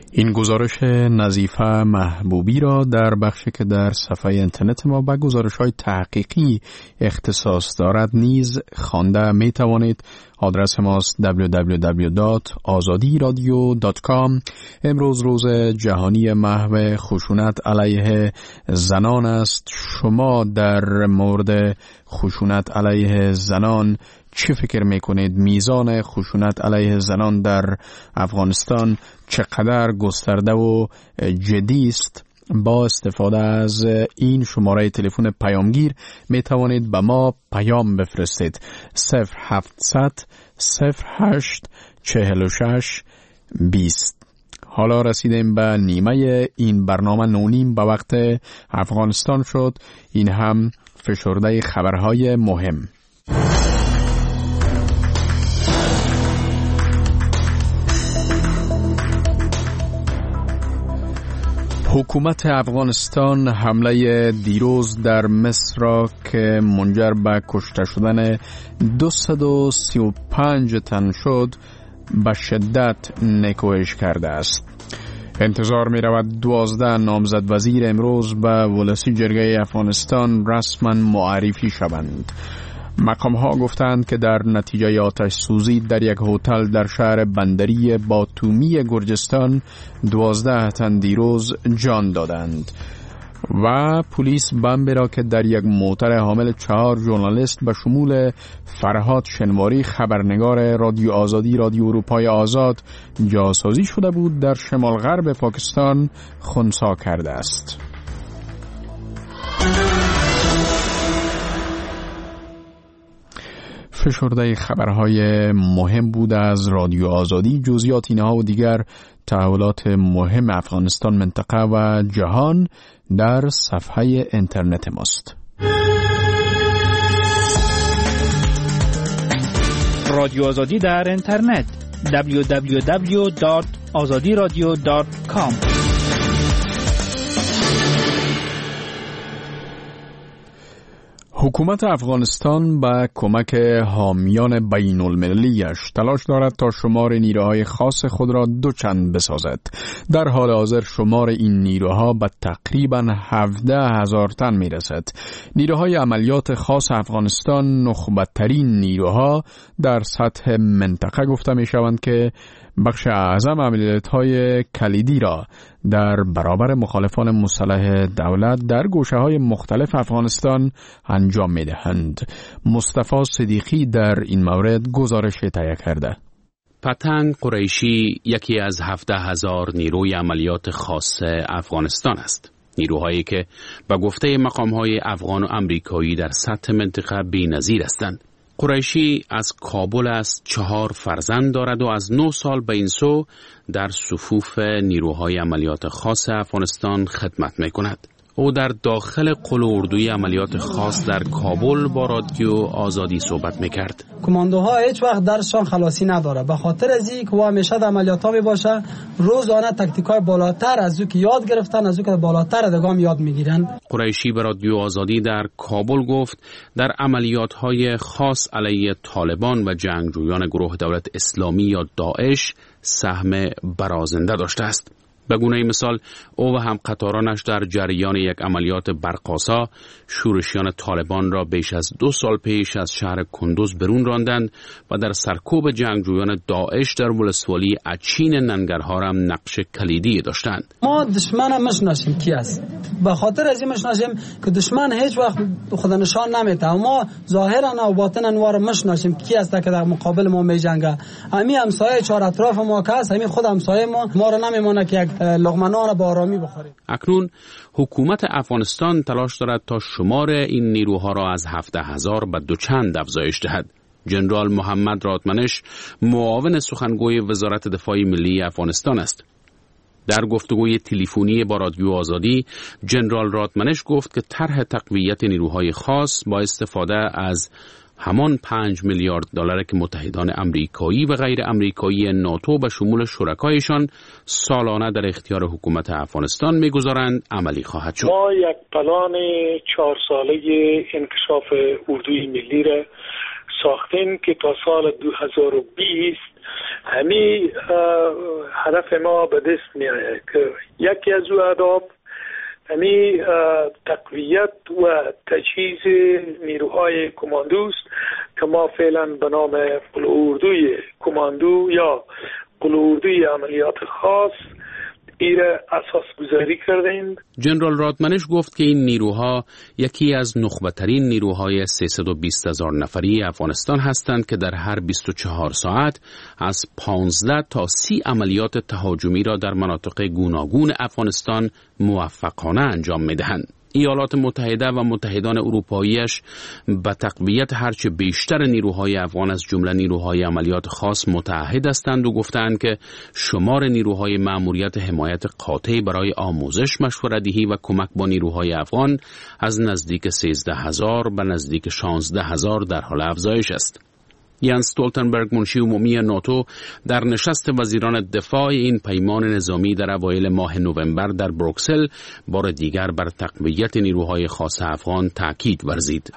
این گزارش نظیفه محبوبی را در بخشی که در صفحه اینترنت ما به گزارش‌های تحقیقی اختصاص دارد نیز خوانده می توانید. آدرس ماست www.azadiradio.com. امروز روز جهانی محو خشونت علیه زنان است. شما در مورد خشونت علیه زنان چه فکر میکنید؟ میزان خشونت علیه زنان در افغانستان چقدر گسترده و جدی است؟ با استفاده از این شماره تلفن پیامگیر می توانید به ما پیام بفرستید. 0700 08 46 20. حالا رسیدیم به نیمه این برنامه. نونیم به وقت افغانستان شد. این هم فشرده خبرهای مهم. حکومت افغانستان حمله دیروز در مصر را که منجر به کشته شدن 235 تن شد به شدت نیکویش کرده است. انتظار می رود 12 نامزد وزیر امروز به ولسی جرگه افغانستان رسما معرفی شوند. مقام ها گفتند که در نتیجه آتش سوزی در یک هتل در شهر بندری باتومی گرجستان 12 تن دیروز جان دادند و پلیس بمبی را که در یک موتر حامل 4 ژورنالیست به شمول فرهاد شنواری خبرنگار رادیو آزادی رادیو اروپای آزاد جاسازی شده بود در شمال غرب پاکستان خنثی کرده است. فشرده خبرهای مهم بود از رادیو آزادی. جزئیات اینها و دیگر تحولات مهم افغانستان، منطقه و جهان در صفحه اینترنت ماست.
رادیو آزادی در اینترنت www.azadiradio.com.
حکومت افغانستان با کمک حامیان بین المللیش تلاش دارد تا شمار نیروهای خاص خود را دوچند بسازد. در حال حاضر شمار این نیروها به تقریباً 17,000 تن می رسد. نیروهای عملیات خاص افغانستان نخبترین نیروها در سطح منطقه گفته می شوند که بخش اعظم عملیات‌های کلیدی را در برابر مخالفان مسلح دولت در گوشه‌های مختلف افغانستان انجام می‌دهند. مصطفی صدیقی در این مورد گزارش تهیه کرده.
پتنگ قریشی یکی از 17,000 نیروی عملیات خاص افغانستان است. نیروهایی که به گفته مقام‌های افغان و امریکایی در سطح منطقه بی‌نظیر هستند. قریشی از کابل است، 4 فرزند دارد و از 9 سال به این سو در صفوف نیروهای عملیات خاص افغانستان خدمت می کند. او در داخل قل اردوی عملیات خاص در کابل با رادیو آزادی صحبت می کرد.
کماندوها هیچ وقت درسشان خلاصی نداره، به خاطر از این که او همیشه در عملیات ها می باشه. روزانه تکتیکای بالاتر از او که یاد گرفتن، از او که بالاتر دگام یاد می گیرن.
قریشی به رادیو آزادی در کابل گفت در عملیات های خاص علیه طالبان و جنگجویان گروه دولت اسلامی یا داعش سهم برازنده داشته است. به گونه مثال او و هم قطارانش در جریان یک عملیات برقاسا شورشیان طالبان را بیش از 2 سال پیش از شهر کندوز برون راندند و در سرکوب جنگجویان داعش در ولسوالی اچین ننگرهار هم نقش کلیدی داشتند.
ما دشمن هم مشناسیم کی است، به خاطر از این مشناسیم که دشمن هیچ وقت خود نشان نمیده. ما ظاهرا و باطنا وار مشناسیم کی است که در مقابل ما میجنگه. همین همسایه چهار اطراف ما که است، همین خود همسایه ما را نمیمونه که یک لقمه نان با آرامی بخوریم.
اکنون حکومت افغانستان تلاش دارد تا شمار این نیروها را از 17,000 به دوچند افزایش دهد. جنرال محمد رادمنش معاون سخنگوی وزارت دفاع ملی افغانستان است. در گفتگوی تلفنی با رادیو آزادی، جنرال رادمنش گفت که طرح تقویت نیروهای خاص با استفاده از همان 5 میلیارد دلار که متحدان امریکایی و غیر امریکایی ناتو به شمول شرکایشان سالانه در اختیار حکومت افغانستان میگذارند عملی خواهد شد.
ما یک پلان 4 ساله انکشاف اردوی ملی را
ساختیم که تا سال 2020 همین هدف ما به دست می آید که یکی از او اهداف همین تقویت و تجهیز نیروهای کماندوست که ما فعلا به نام قلعه‌اردوی کماندو یا قلعه‌اردوی عملیات خاص ایره اساس گذاری کردیم.
جنرال رادمنش گفت که این نیروها یکی از نخبه‌ترین نیروهای 320,000 نفری افغانستان هستند که در هر 24 ساعت از 15 تا 30 عملیات تهاجمی را در مناطق گوناگون افغانستان موفقانه انجام می‌دهند. ایالات متحده و متحدان اروپاییش به تقویت هرچه بیشتر نیروهای افغان از جمله نیروهای عملیات خاص متعهد هستند و گفتند که شمار نیروهای مأموریت حمایت قاطع برای آموزش، مشوره‌دهی و کمک با نیروهای افغان از نزدیک 13,000 به نزدیک 16,000 در حال افزایش است. یانس استولتنبرگ، منشی عمومی ناتو، در نشست وزیران دفاع این پیمان نظامی در اوایل ماه نوامبر در بروکسل بار دیگر بر تقویت نیروهای خاص افغان تاکید ورزید.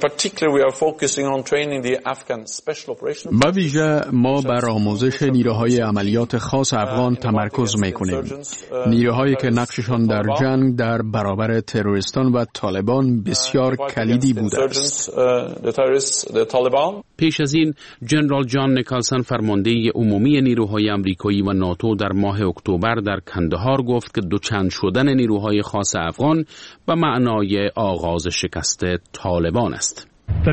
با ویژه ما بر آموزش نیروهای عملیات خاص افغان تمرکز می‌کنیم. نیروهایی که نقششان در جنگ در برابر تروریستان و طالبان بسیار کلیدی بوده است.
پیش از این جنرال جان نیکلسن، فرمانده عمومی نیروهای آمریکایی و ناتو، در ماه اکتبر در کندهار گفت که دوچند شدن نیروهای خاص افغان به معنای آغاز شکست طالبان است.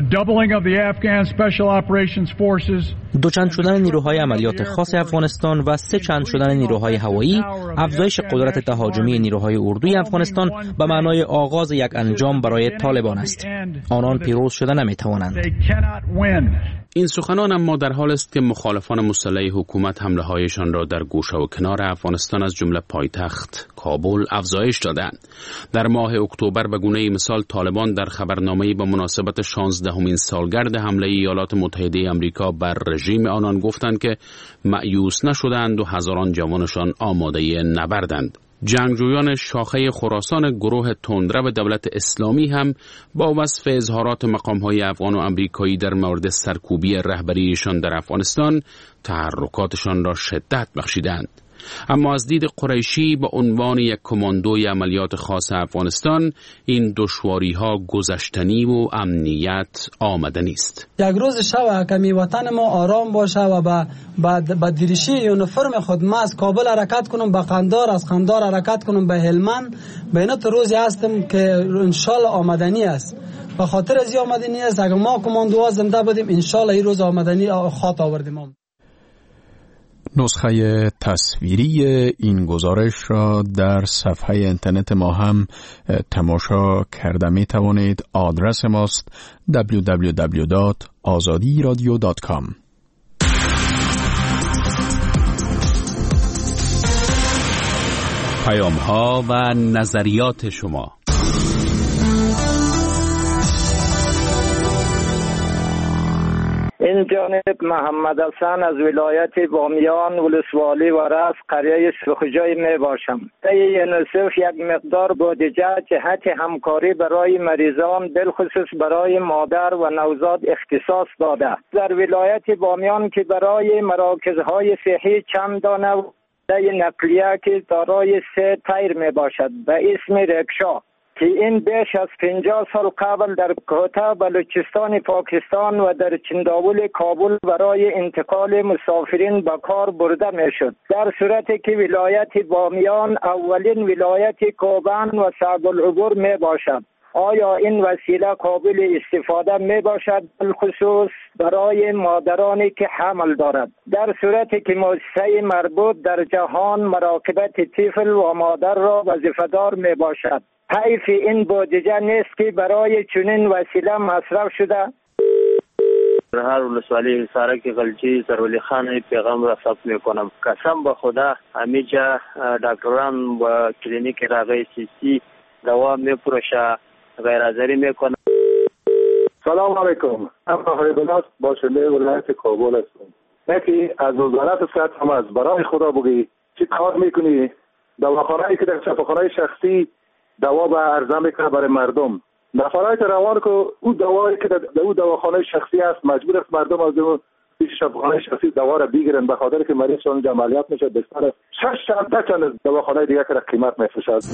دوچند شدن نیروهای عملیات خاص افغانستان و سه چند شدن نیروهای هوایی، افزایش قدرت تهاجمی نیروهای اردوی افغانستان به معنای آغاز یک انجام برای طالبان است. آنان پیروز شده نمیتوانند.
این سخنان اما در حال است که مخالفان مسلح حکومت حمله هایشان را در گوشه و کنار افغانستان از جمله پایتخت کابل افزایش دادند. در ماه اکتبر به گونه مثال طالبان در خبرنامه‌ای به مناسبت 16مین سالگرد حمله ایالات متحده آمریکا بر رژیم آنان گفتند که مأیوس نشدند و هزاران جوانشان آماده نبردند. جنگجویان شاخه خراسان گروه تندرو دولت اسلامی هم با وصف اظهارات مقام‌های افغان و آمریکایی در مورد سرکوبی رهبریشان در افغانستان تحرکاتشان را شدت بخشیدند. اما از دید قریشی به عنوان یک کماندوی عملیات خاص افغانستان این دشواری‌ها گذشتنی و امنیت آمدنی است.
یک روز شب کمی وطن ما آرام باشه و با دریشی یونیفرم خود ما از کابل حرکت کنم به قندار، از قندار حرکت کنم به هلمند، به اینا تو روزی هستم که انشالله آمدنی است. به خاطر از آمدنی است اگر ما کماندوها زنده بودیم انشالله این روز آمدنی خاط آوردیم.
نسخه تصویری این گزارش را در صفحه اینترنت ما هم تماشا کرده می توانید. آدرس ماست www.azadiradio.com.
پیام‌ها و نظریات شما.
این جانب محمد حسن از ولایت بامیان ولسوالی و رأس قریه سرخجای می باشم. یونیسف یک مقدار بودجه جهت همکاری برای مریضان بالخصوص برای مادر و نوزاد اختصاص داده. در ولایت بامیان که برای مراکزهای صحی چند دانه نقلیه که دارای 3 تایر می باشد به اسم رکشا که این بیش از 50 سال قبل در کوهتا بلوچستان پاکستان و در چنداول کابل برای انتقال مسافرین به کار برده می شد. در صورتی که ولایت بامیان اولین ولایت کوبان و صعب العبور می باشد، آیا این وسیله قابل استفاده می باشد بالخصوص برای مادرانی که حمل دارد؟ در صورتی که مؤسسه مربوط در جهان مراقبت طفل و مادر را وظیفه‌دار می باشد، حیف این بودجه نیست که برای چنین وسیله مصرف شده؟
هر ولسوالی سارک غلجی سرولی خان پیغام را ثبت میکنم. قسم به خدا همیجا دکتران و کلینیک راغی سی دوا میفروشه، غیرحاضری میکنه.
سلام علیکم. افغانستان باشنده ولایت کابل هستم. یکی از وزارت صحت هم از برای خدا بگی چی کار میکنی؟ دواخانه‌ای که در شفاخانه شخصی دوا به عرضه میکنه برای مردم، نفرات روان که او دوایی که در او دواخانه شخصی است مجبور است مردم از اون پیش شفاخانه شخصی دوا را بگیرن به خاطر که مریض اونجا عملیات میشه بستر 6 تا دواخانه دیگه که قیمت میفروشد.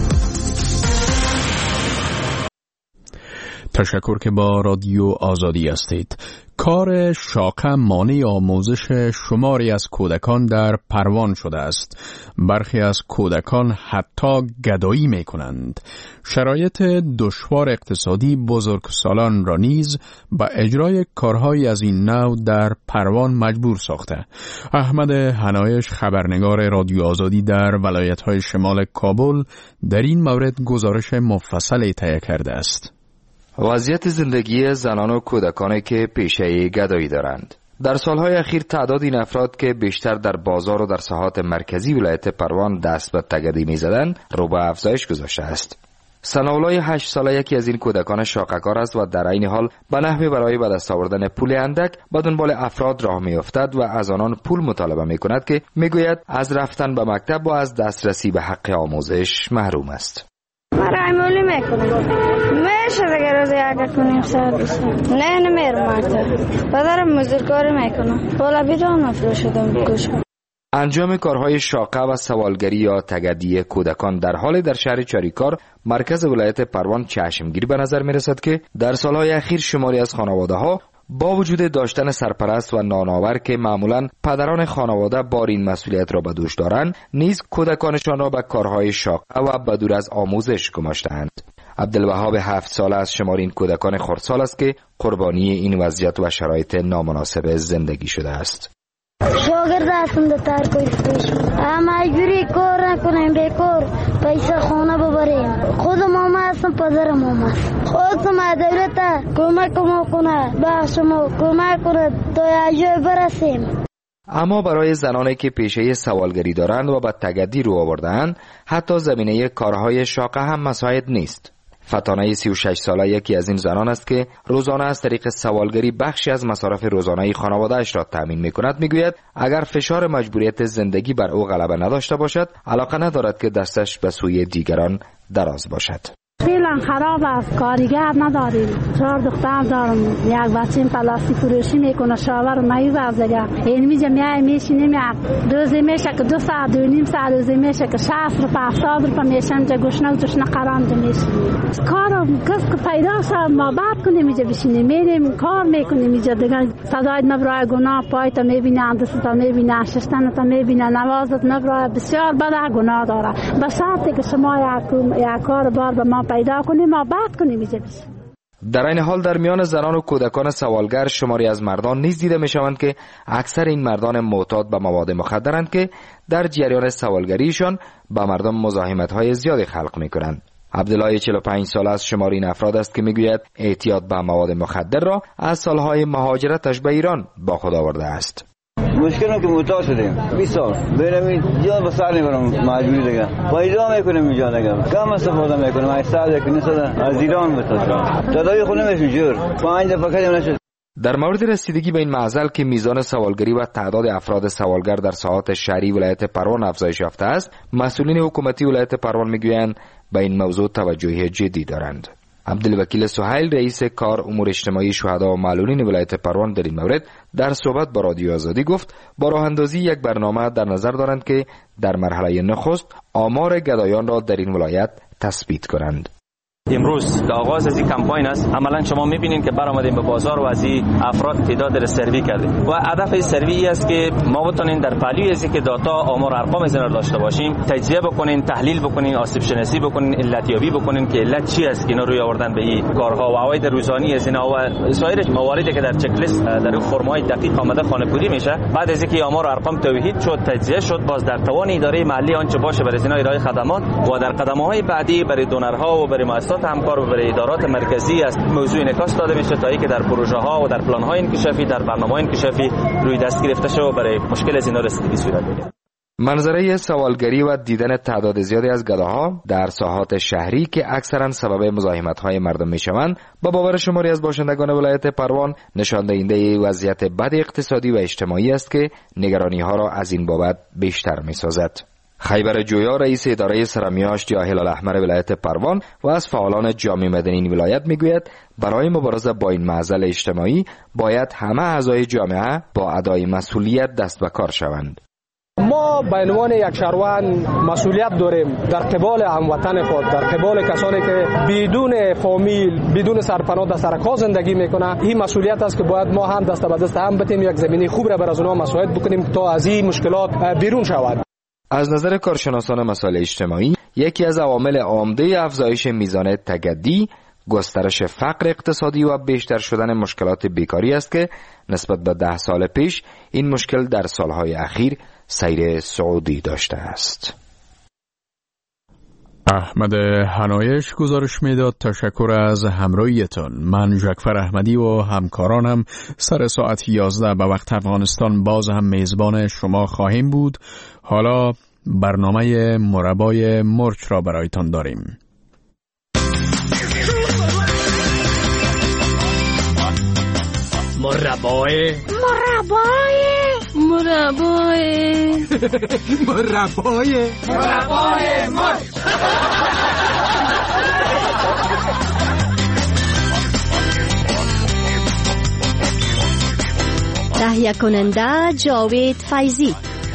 تشکر که با رادیو آزادی هستید. کار شاقه مانع آموزش شماری از کودکان در پروان شده است. برخی از کودکان حتی گدایی می کنند. شرایط دشوار اقتصادی بزرگسالان را نیز به اجرای کارهای از این نوع در پروان مجبور ساخته. احمد حنایش خبرنگار رادیو آزادی در ولایت‌های شمال کابل در این مورد گزارش مفصلی تهیه کرده است.
وضعیت زندگی زنان و کودکانی که پیشه گدایی دارند. در سالهای اخیر تعداد این افراد که بیشتر در بازار و در ساحات مرکزی ولایت پروان دست به تگدی می‌زدند رو به افزایش گذاشته است. ثناءالله 8 ساله یکی از این کودکان شاقه‌کار است و در این حال به نحوی برای به دست آوردن پول اندک به دنبال افراد راه می‌افتد و از آنان پول مطالبه می‌کند که می‌گوید از رفتن به مکتب و از دسترسی به حق آموزش محروم است.
رایمولی میکنم میشه دیگه روزی اگه کنیم نه نمیرم مکتب پدرم مزدورکاری میکنم بالا بیرون مفروشدم بکشم.
انجام کارهای شاقه و سوالگری یا تگدی کودکان در حال در شهر چاریکار مرکز ولایت پروان چشمگیر به نظر می رسد که در سالهای اخیر شماری از خانواده ها با وجود داشتن سرپرست و نانآور که معمولاً پدران خانواده بار این مسئولیت را به دوش دارند، نیز کودکانشان را به کارهای شاقه و بدور از آموزش گماشته‌اند. عبدالوهاب 7 ساله از شمار این کودکان خردسال است که قربانی این وضعیت و شرایط نامناسب زندگی شده است.
شاگرد هستم در ترکوی پیش مجبوری کار نکنیم بیکار پیسه خانه ببریم. خود ماما هستم پدر ماما است. خودتون دولت کمک ما کنه بخش ما کمک کنه تا یه جای برسیم.
اما برای زنانی که پیشه سوالگری دارند و به تگدی رو آورده‌اند حتی زمینه کارهای شاقه هم مساعد نیست. فتانه 36 ساله یکی از این زنان است که روزانه از طریق سوالگری بخشی از مصارف روزانه خانواده‌اش را تامین می‌کند. می‌گوید اگر فشار مجبوریت زندگی بر او غلبه نداشته باشد علاقه ندارد که دستش به سوی دیگران دراز باشد.
خیلی خراب است، کارگر نداریم. 4 دختر دارم، یک بچه پلاستیک فروشی میکنه، شاور میز از دیگه این میجه میشینیم روزی میشه که 2 ساعت 2.5 ساعت روزی میشه که 60 روپیه 70 روپیه میشن جا گوشنه قرام میشینیم. کارم کس که پیدا شد ما بعد کنیم میجه بشینیم میریم کار میکنیم میجه دیگه صدای مبرای گناه پای تا میبینه دست تا میبینه شستن تا میبینه نوازت مبرای بسیار بد گناه داره. به شرطی که شما یک کار بار به ما پیدا کنیم ما بعد کنیم میجه بشیم.
در این حال در میان زنان و کودکان سوالگر شماری از مردان نیز دیده میشوند که اکثر این مردان معتاد به مواد مخدرند که در جریان سوالگریشان به مردم مزاحمت‌های زیادی خلق میکنند. عبدالله 45 ساله از شمار این افراد است که میگوید اعتیاد به مواد مخدر را از سالهای مهاجرتش به ایران با خود آورده است.
مشکلی که معتاد شدیم 20 سال بریم جان به سر نمیبرم مجبوری دیگه پیدا میکنیم اینجا دیگه کم استفاده میکنیم از سال که نسل از ایران متوجه تداوی خود نمیشه جور 5 دفعه کردیم نشد.
در مورد رسیدگی به این معضل که میزان سوالگری و تعداد افراد سوالگر در ساحات شهری ولایت پروان افزایش یافته است، مسئولین حکومتی ولایت پروان میگویند به این موضوع توجه جدی دارند. عبدالوکیل سهیل رئیس کار امور اجتماعی شهدا و معلولین ولایت پروان در این مورد در صحبت با رادیو آزادی گفت با راه اندازی یک برنامه در نظر دارند که در مرحله نخست آمار گدایان را در این ولایت تثبیت کنند.
امروز که آغاز از این کمپاین است عملا شما میبینید که برآمدیم به بازار و از این افراد تعداد را سروی کردیم و هدف این سروی است که ما بتونیم در پهلوی از که داتا آمار ارقام از را داشته باشیم تجزیه بکنیم تحلیل بکنیم آسیب شناسی بکنیم علت یابی بکنیم که علت چی است که اینا روی آوردن به این کارها و عواید روزانه از اینا و سایر مواردی که در چک لیست در این فرمای دقیق آمده خانه‌پوری میشه. بعد از اینکه آمار ارقام توحید شد تجزیه شد باز در توان اداره محلی آنچه باشه برای اینا ارائه خدمات و در قدم‌های بعدی برای دونرها و برای مؤسسات همکار و برای ادارات مرکزی است موضوع انعکاس داده میشه تا اینکه در پروژه ها و در پلان های انکشافی در برنامه‌های انکشافی روی دست گرفته شه و برای مشکل از اینا رسیدگی صورت بگیره.
منظره سوالگری و دیدن تعداد زیادی از گداها در ساحات شهری که اکثرا سبب مزاحمت‌های مردم میشوند با باور شماری از باشندگان ولایت پروان نشان دهنده وضعیت بد اقتصادی و اجتماعی است که نگرانی‌ها را از این بابت بیشتر می‌سازد. خیبر جویا رئیس اداره سرمیاشت یا هلال احمر ولایت پروان و از فعالان جامعه مدنی این ولایت میگوید برای مبارزه با این معضل اجتماعی باید همه اعضای جامعه با ادای مسئولیت دست به کار شوند.
ما به عنوان یک شهروند مسئولیت داریم در قبال هموطن خود، در قبال کسانی که بدون فامیل، بدون سرپناه در سرکا زندگی میکنه. این مسئولیت است که باید ما هم دست به دست هم بتیم یک زمینه خوب را بر از اونها مساعد بکنیم تا از این مشکلات بیرون شود.
از نظر کارشناسان مسائل اجتماعی، یکی از عوامل عمده افزایش میزان تگدی گسترش فقر اقتصادی و بیشتر شدن مشکلات بیکاری است که نسبت به 10 سال پیش این مشکل در سالهای اخیر سیر صعودی داشته است.
احمد حنایش گزارش میداد. تشکر از همراهیتان. من جعفر احمدی و همکارانم سر ساعت 11 به وقت افغانستان باز هم میزبان شما خواهیم بود. حالا برنامه مربای مرچ را برایتان داریم.
مربای مرچ.
تهیه کننده جاوید فیضی.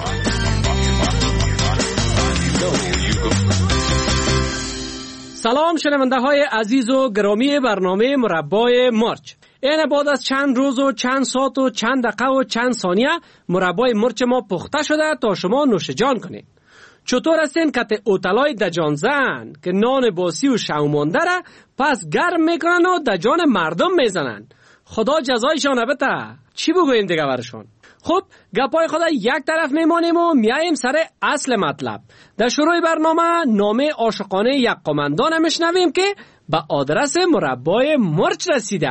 سلام شنونده های عزیز و گرامی برنامه مربای مرچ. این بعد از چند روز و چند ساعت و چند دقیقه و چند ثانیه مربای مرچ ما پخته شده تا شما نوش جان کنید. چطور هستین که اوتلای دجان زن که نان باسی و شومانده را پس گرم میکنن و دجان مردم میزنن؟ خدا جزایشان بده. چی بگوییم دیگه برشون؟ خب گپای خدا یک طرف میمانیم و میاییم سر اصل مطلب. در شروع برنامه نامه عاشقانه یک قماندان میشنویم که به آدرس مربای مرچ رسیده.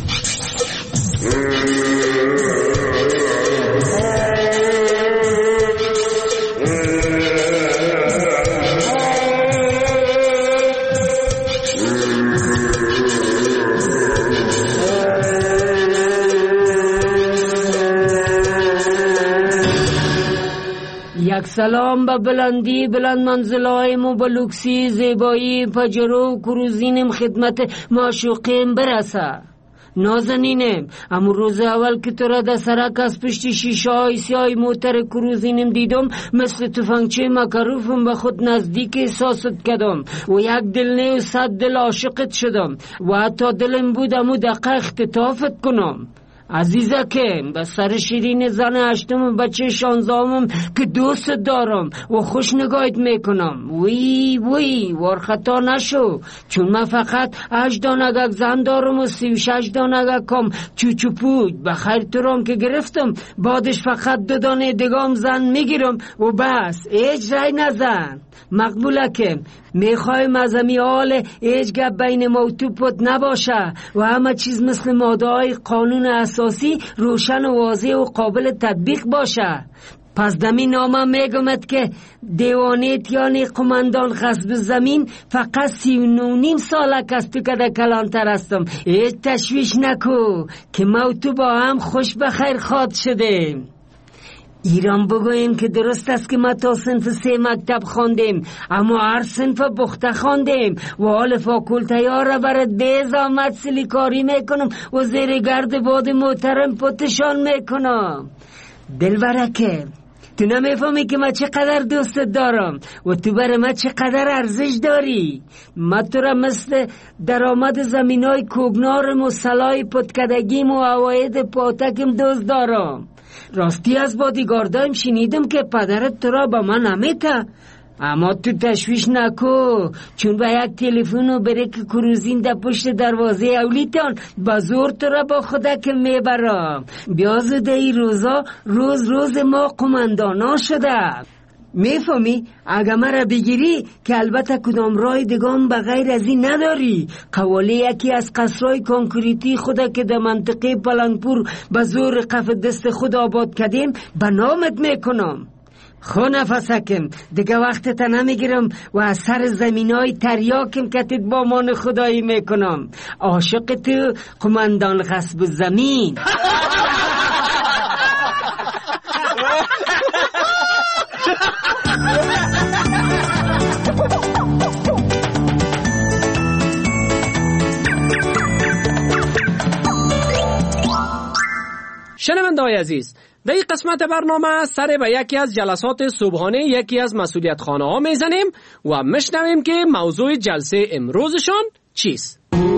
یک سلام به بلندی بلند منزلایم و به لوکسی زیبایی پجرو و کروزینم خدمت معشوقیم برسه. نازنینم امو روز اول که تو را در سرک از پشت شیشه های سیاه موتر کروزینم دیدم مثل تفنگچه مکروفم به خود نزدیک احساست کردم و یک دل و 100 دل عاشقت شدم و حتی دلم بود امو دقیقه اختطافت کنم. عزیزکم به سر شیرین زن هشتم بچه 16م که دوست دارم و خوش نگاهت میکنم. وی وار خطا نشو، چون من فقط 8 دانگک زن دارم و 36 دانگک کم چوچوپوی. بخیر ترام که گرفتم بعدش فقط 2 دانه دگام زن میگیرم و بس. هیچ رای نزن. مقبولکم. میخوایم از امی حال هیچ گپ بین ما و تو پت نباشه و همه چیز مثل ماده های قانون اساسی روشن و واضح و قابل تطبیق باشه. پس دمی نامه میگمد که دیوانیت یعنی قماندان غصب زمین فقط 39.5 سالک است تو که در کلانتر هستم. هیچ تشویش نکو که ما و تو با هم خوش بخیر خواد شدیم. ایران بگویم که درست است که ما تا صنف 3 مکتب خواندیم، اما هر صنف بخته خواندیم و حال فاکولته ها را برات به زحمت سلی کاری میکنم و زیر گرد باد محترم پتشان میکنم. دلبرکه تو نمیفهمی که من چقدر دوست دارم و تو برای من چقدر ارزش داری. من تو را مثل درآمد زمینای کوگنارم و سلای پتکدگیم و عواید پاتکم دوست دارم. راستی از بادیگاردایم شنیدم که پدرت تو را با من نمیته، اما تو تشویش نکو، چون با یک تلفن و بریک کروزین در پشت دروازه اولیتان با زور تو را با خودک میبرم. بیازده ای روزا روز ما قماندانا شده. میفهمی؟ اگه مرا بگیری که البته کدام رای دگان بغیر از این نداری، قوالی یکی از قصرهای کانکریتی خدا که در منطقه پلنگپور به زور قف دست خود آباد کردیم به نامت میکنم. خو نفسکم دیگه وقتت نمیگیرم و از سر زمینای تریاکم کتید با مان خدایی میکنم. عاشق تو قماندان غصب زمین.
شنونده‌های عزیز، در این قسمت برنامه سر به یکی از جلسات صبحانه یکی از مسئولیت خانه ها میزنیم و میشنویم که موضوع جلسه امروزشان چیست.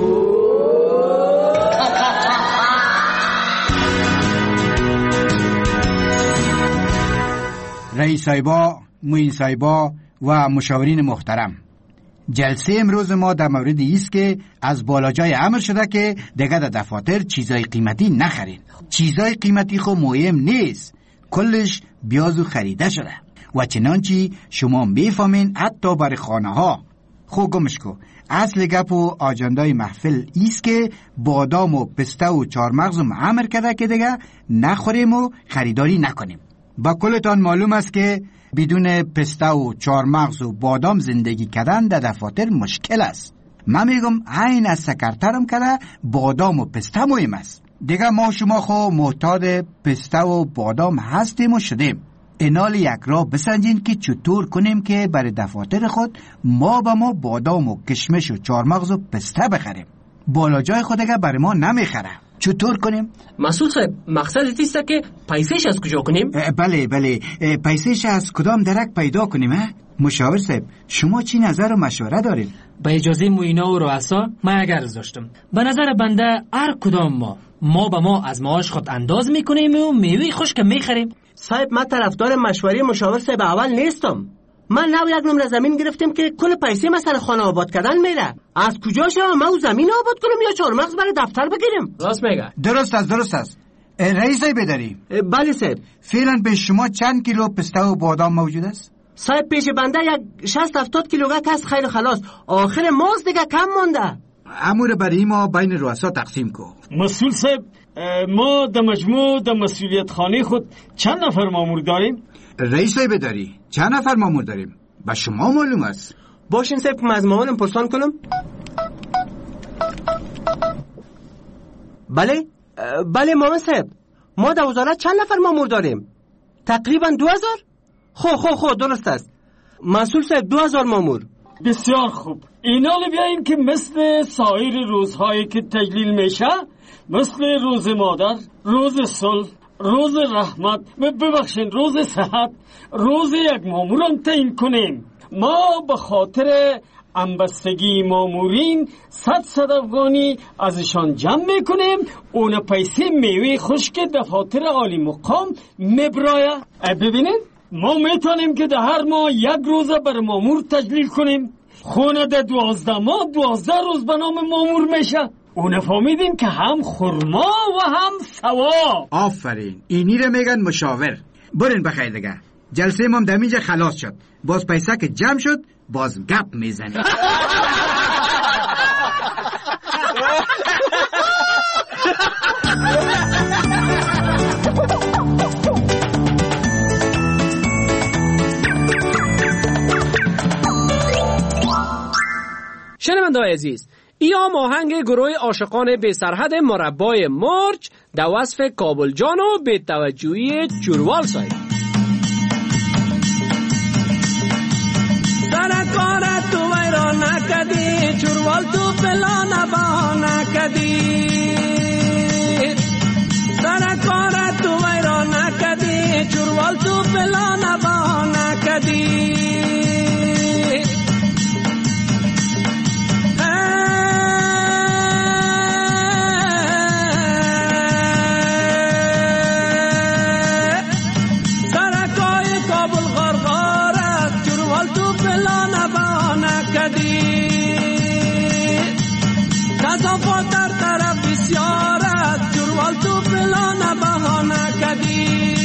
رئیس صاحبا، معین صاحبا و مشاورین محترم، جلسه امروز ما در مورد ایست که از بالاجای امر شده که دیگه در دفاتر چیزای قیمتی نخرین. چیزای قیمتی خو مهم نیست، کلش بیازو خریده شده و چنانچه شما میفهمین حتی برای خانه ها. خو گمش کو، اصل گپ و آجندای محفل ایست که بادام و پسته و چارمغز و معمر کرده که دیگه نخوریم و خریداری نکنیم. با کلتان معلوم است که بدون پسته و چارمغز و بادام زندگی کردن در دفاتر مشکل است. من میگم عین از سکرترم کرده بادام و پسته مهم است. دیگه ما شما خو محتاج پسته و بادام هستیم و شدیم. اینال یک راه بسنجین که چطور کنیم که برای دفاتر خود ما بادام و کشمش و چارمغز و پسته بخریم. بالاجای خود دیگه برای ما نمیخره. چطور کنیم؟
مسئول صاحب، مقصد ایست که پیسهش از کجا کنیم؟
بله، پیسهش از کدام درک پیدا کنیم؟ مشاور صاحب، شما چی نظر و مشوره دارید؟
به اجازه معینا و رؤسا من یک عرض داشتم. به نظر بنده هر کدام ما از معاش خود انداز میکنیم و میوه خوش که میخریم.
صاحب، من طرفدار مشوره مشاور صاحب اول نیستم. من نو یک نمره زمین گرفتیم که کل پیسه مثلا خانه آباد کردن میره. از کجا شما ما زمین آباد کنیم یا چهارمغز برای دفتر بگیریم؟
راست میگه.
درست است. رئیس بداری؟
بله صاحب.
فعلا به شما چند کیلو پسته و بادام موجود است؟
صاحب پیش بنده یک 60-70 کیلوگرم هست. خیر خلاص، آخر ماست دیگه کم مونده.
امور برای ما بین رؤسا تقسیم کو.
مسئول صاحب، ما در مجموع در مسئولیت خانه خود چند نفر مامور داریم؟
رئیس بداری چند نفر مامور داریم؟ با شما معلوم است.
باشین صاحب که از مامورم پرسان کنم. بله مامور صاحب، ما در وزارت چند نفر مامور داریم؟ تقریبا 2000. خو درست است. مسئول صاحب 2000 مامور.
بسیار خوب. اینا بیاییم که مثل سایر روزهایی که تجلیل میشه، مثل روز مادر، روز صلح، روز رحمت، ببخشین روز صحت، روز یک مامورم تعیین کنیم. ما به خاطر انبستگی مامورین 100 افغانی ازشان جمع میکنیم. اون پیسه میوه خشک دفاتر عالی مقام میبرایه. ببینید ما میتونیم که در هر ماه یک روزه بر مامور تجلیل کنیم. خونه در 12 ماه 12 روز به نام مامور میشه. اون فهمیدیم که هم خورما و هم ثواب.
آفرین، اینی رو میگن مشاور. برین بخیر دیگه. جلسه ما دمیجه خلاص شد. باز پیسه که جمع شد باز گپ میزنیم.
شنونده‌های عزیز، یا آهنگ گروه عاشقان بی سرحد مربای مرچ در وصف کابل جان و به توجهی چوروال صاحب. سرکار تو ویران نکدی، چوروال تو فلان با نکدی. سرکار تو ویران نکدی، چوروال تو فلان با نکدی. در طرف بسیارت چوروال تو فلان بهانه کدی.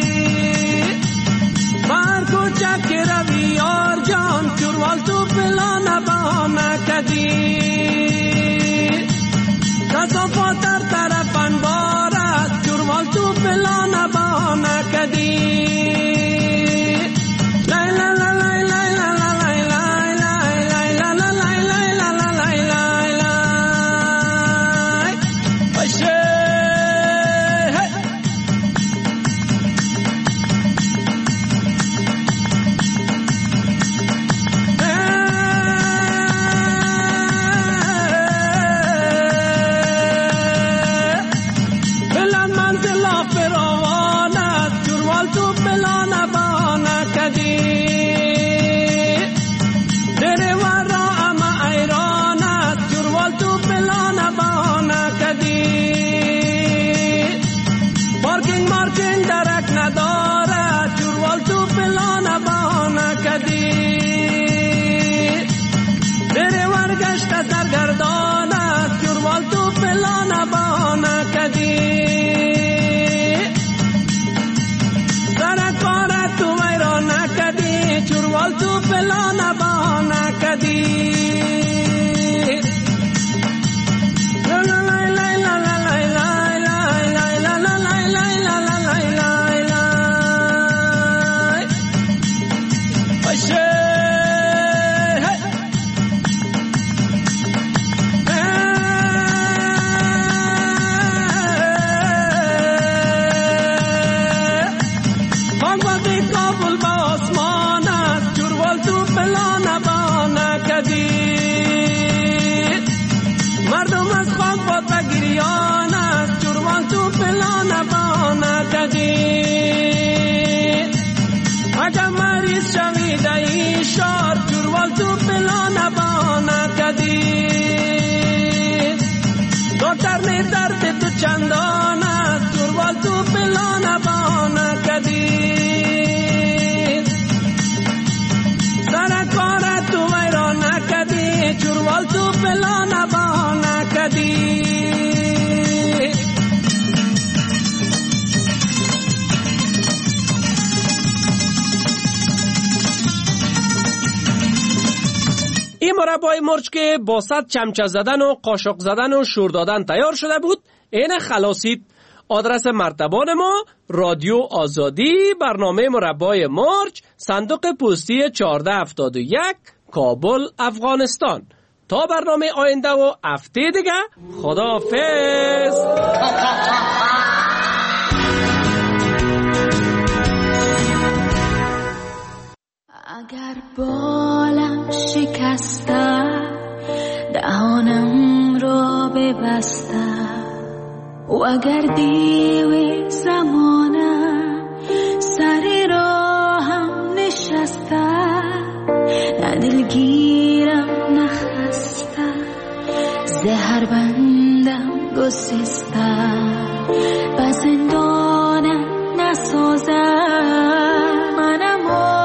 بر کوچک روی یار جان چوروال تو فلان بهانه کدی. کسافات در طرف انبارت چوروال تو فلان بهانه کدی. دکتر درد تو چندان است چوروال تو پلان بان کدی سر کار تو ویران کدی چوروال تو پلان بان کدی این مربای مرچ که با 100 چمچه زدن و قاشق زدن و شور دادن تیار شده بود این خلاصید. آدرس مرتبان ما رادیو آزادی، برنامه مربای مرچ، صندوق پستی 1471 کابل افغانستان. تا برنامه آینده و هفته دیگه خداحافظ.
اگر بالم شکسته دهانم را ببسته و اگر دیو زمانه سر راهم نشسته نه دلگیرم نخسته زهر بندم گسسته و زندانم نسازه منم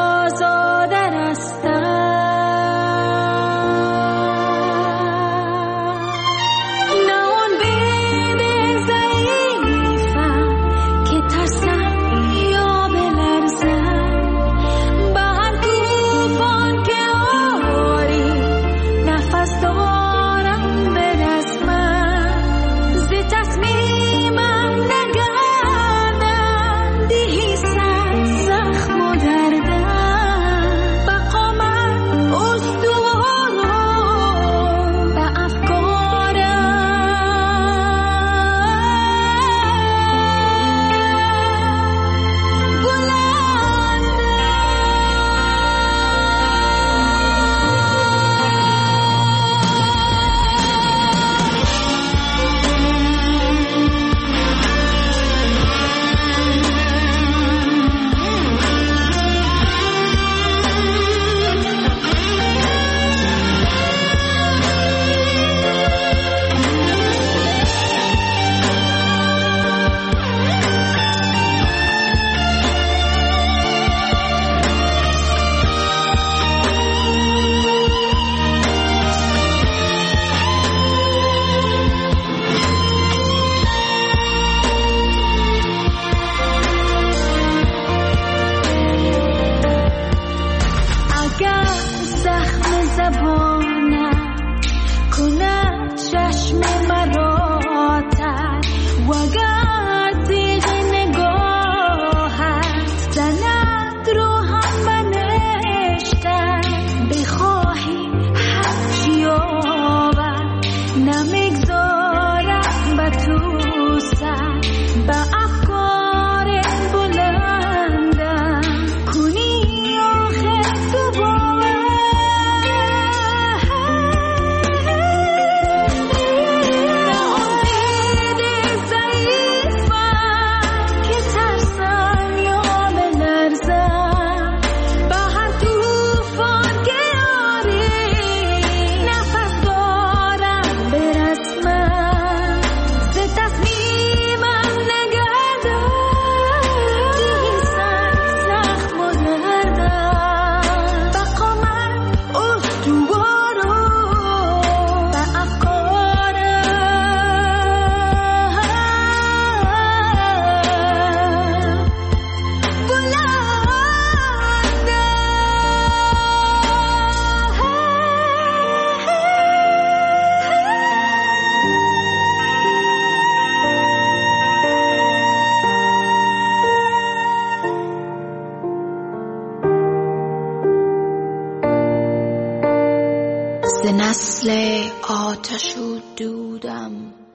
آزاده رسته ز نسل آتش و دودم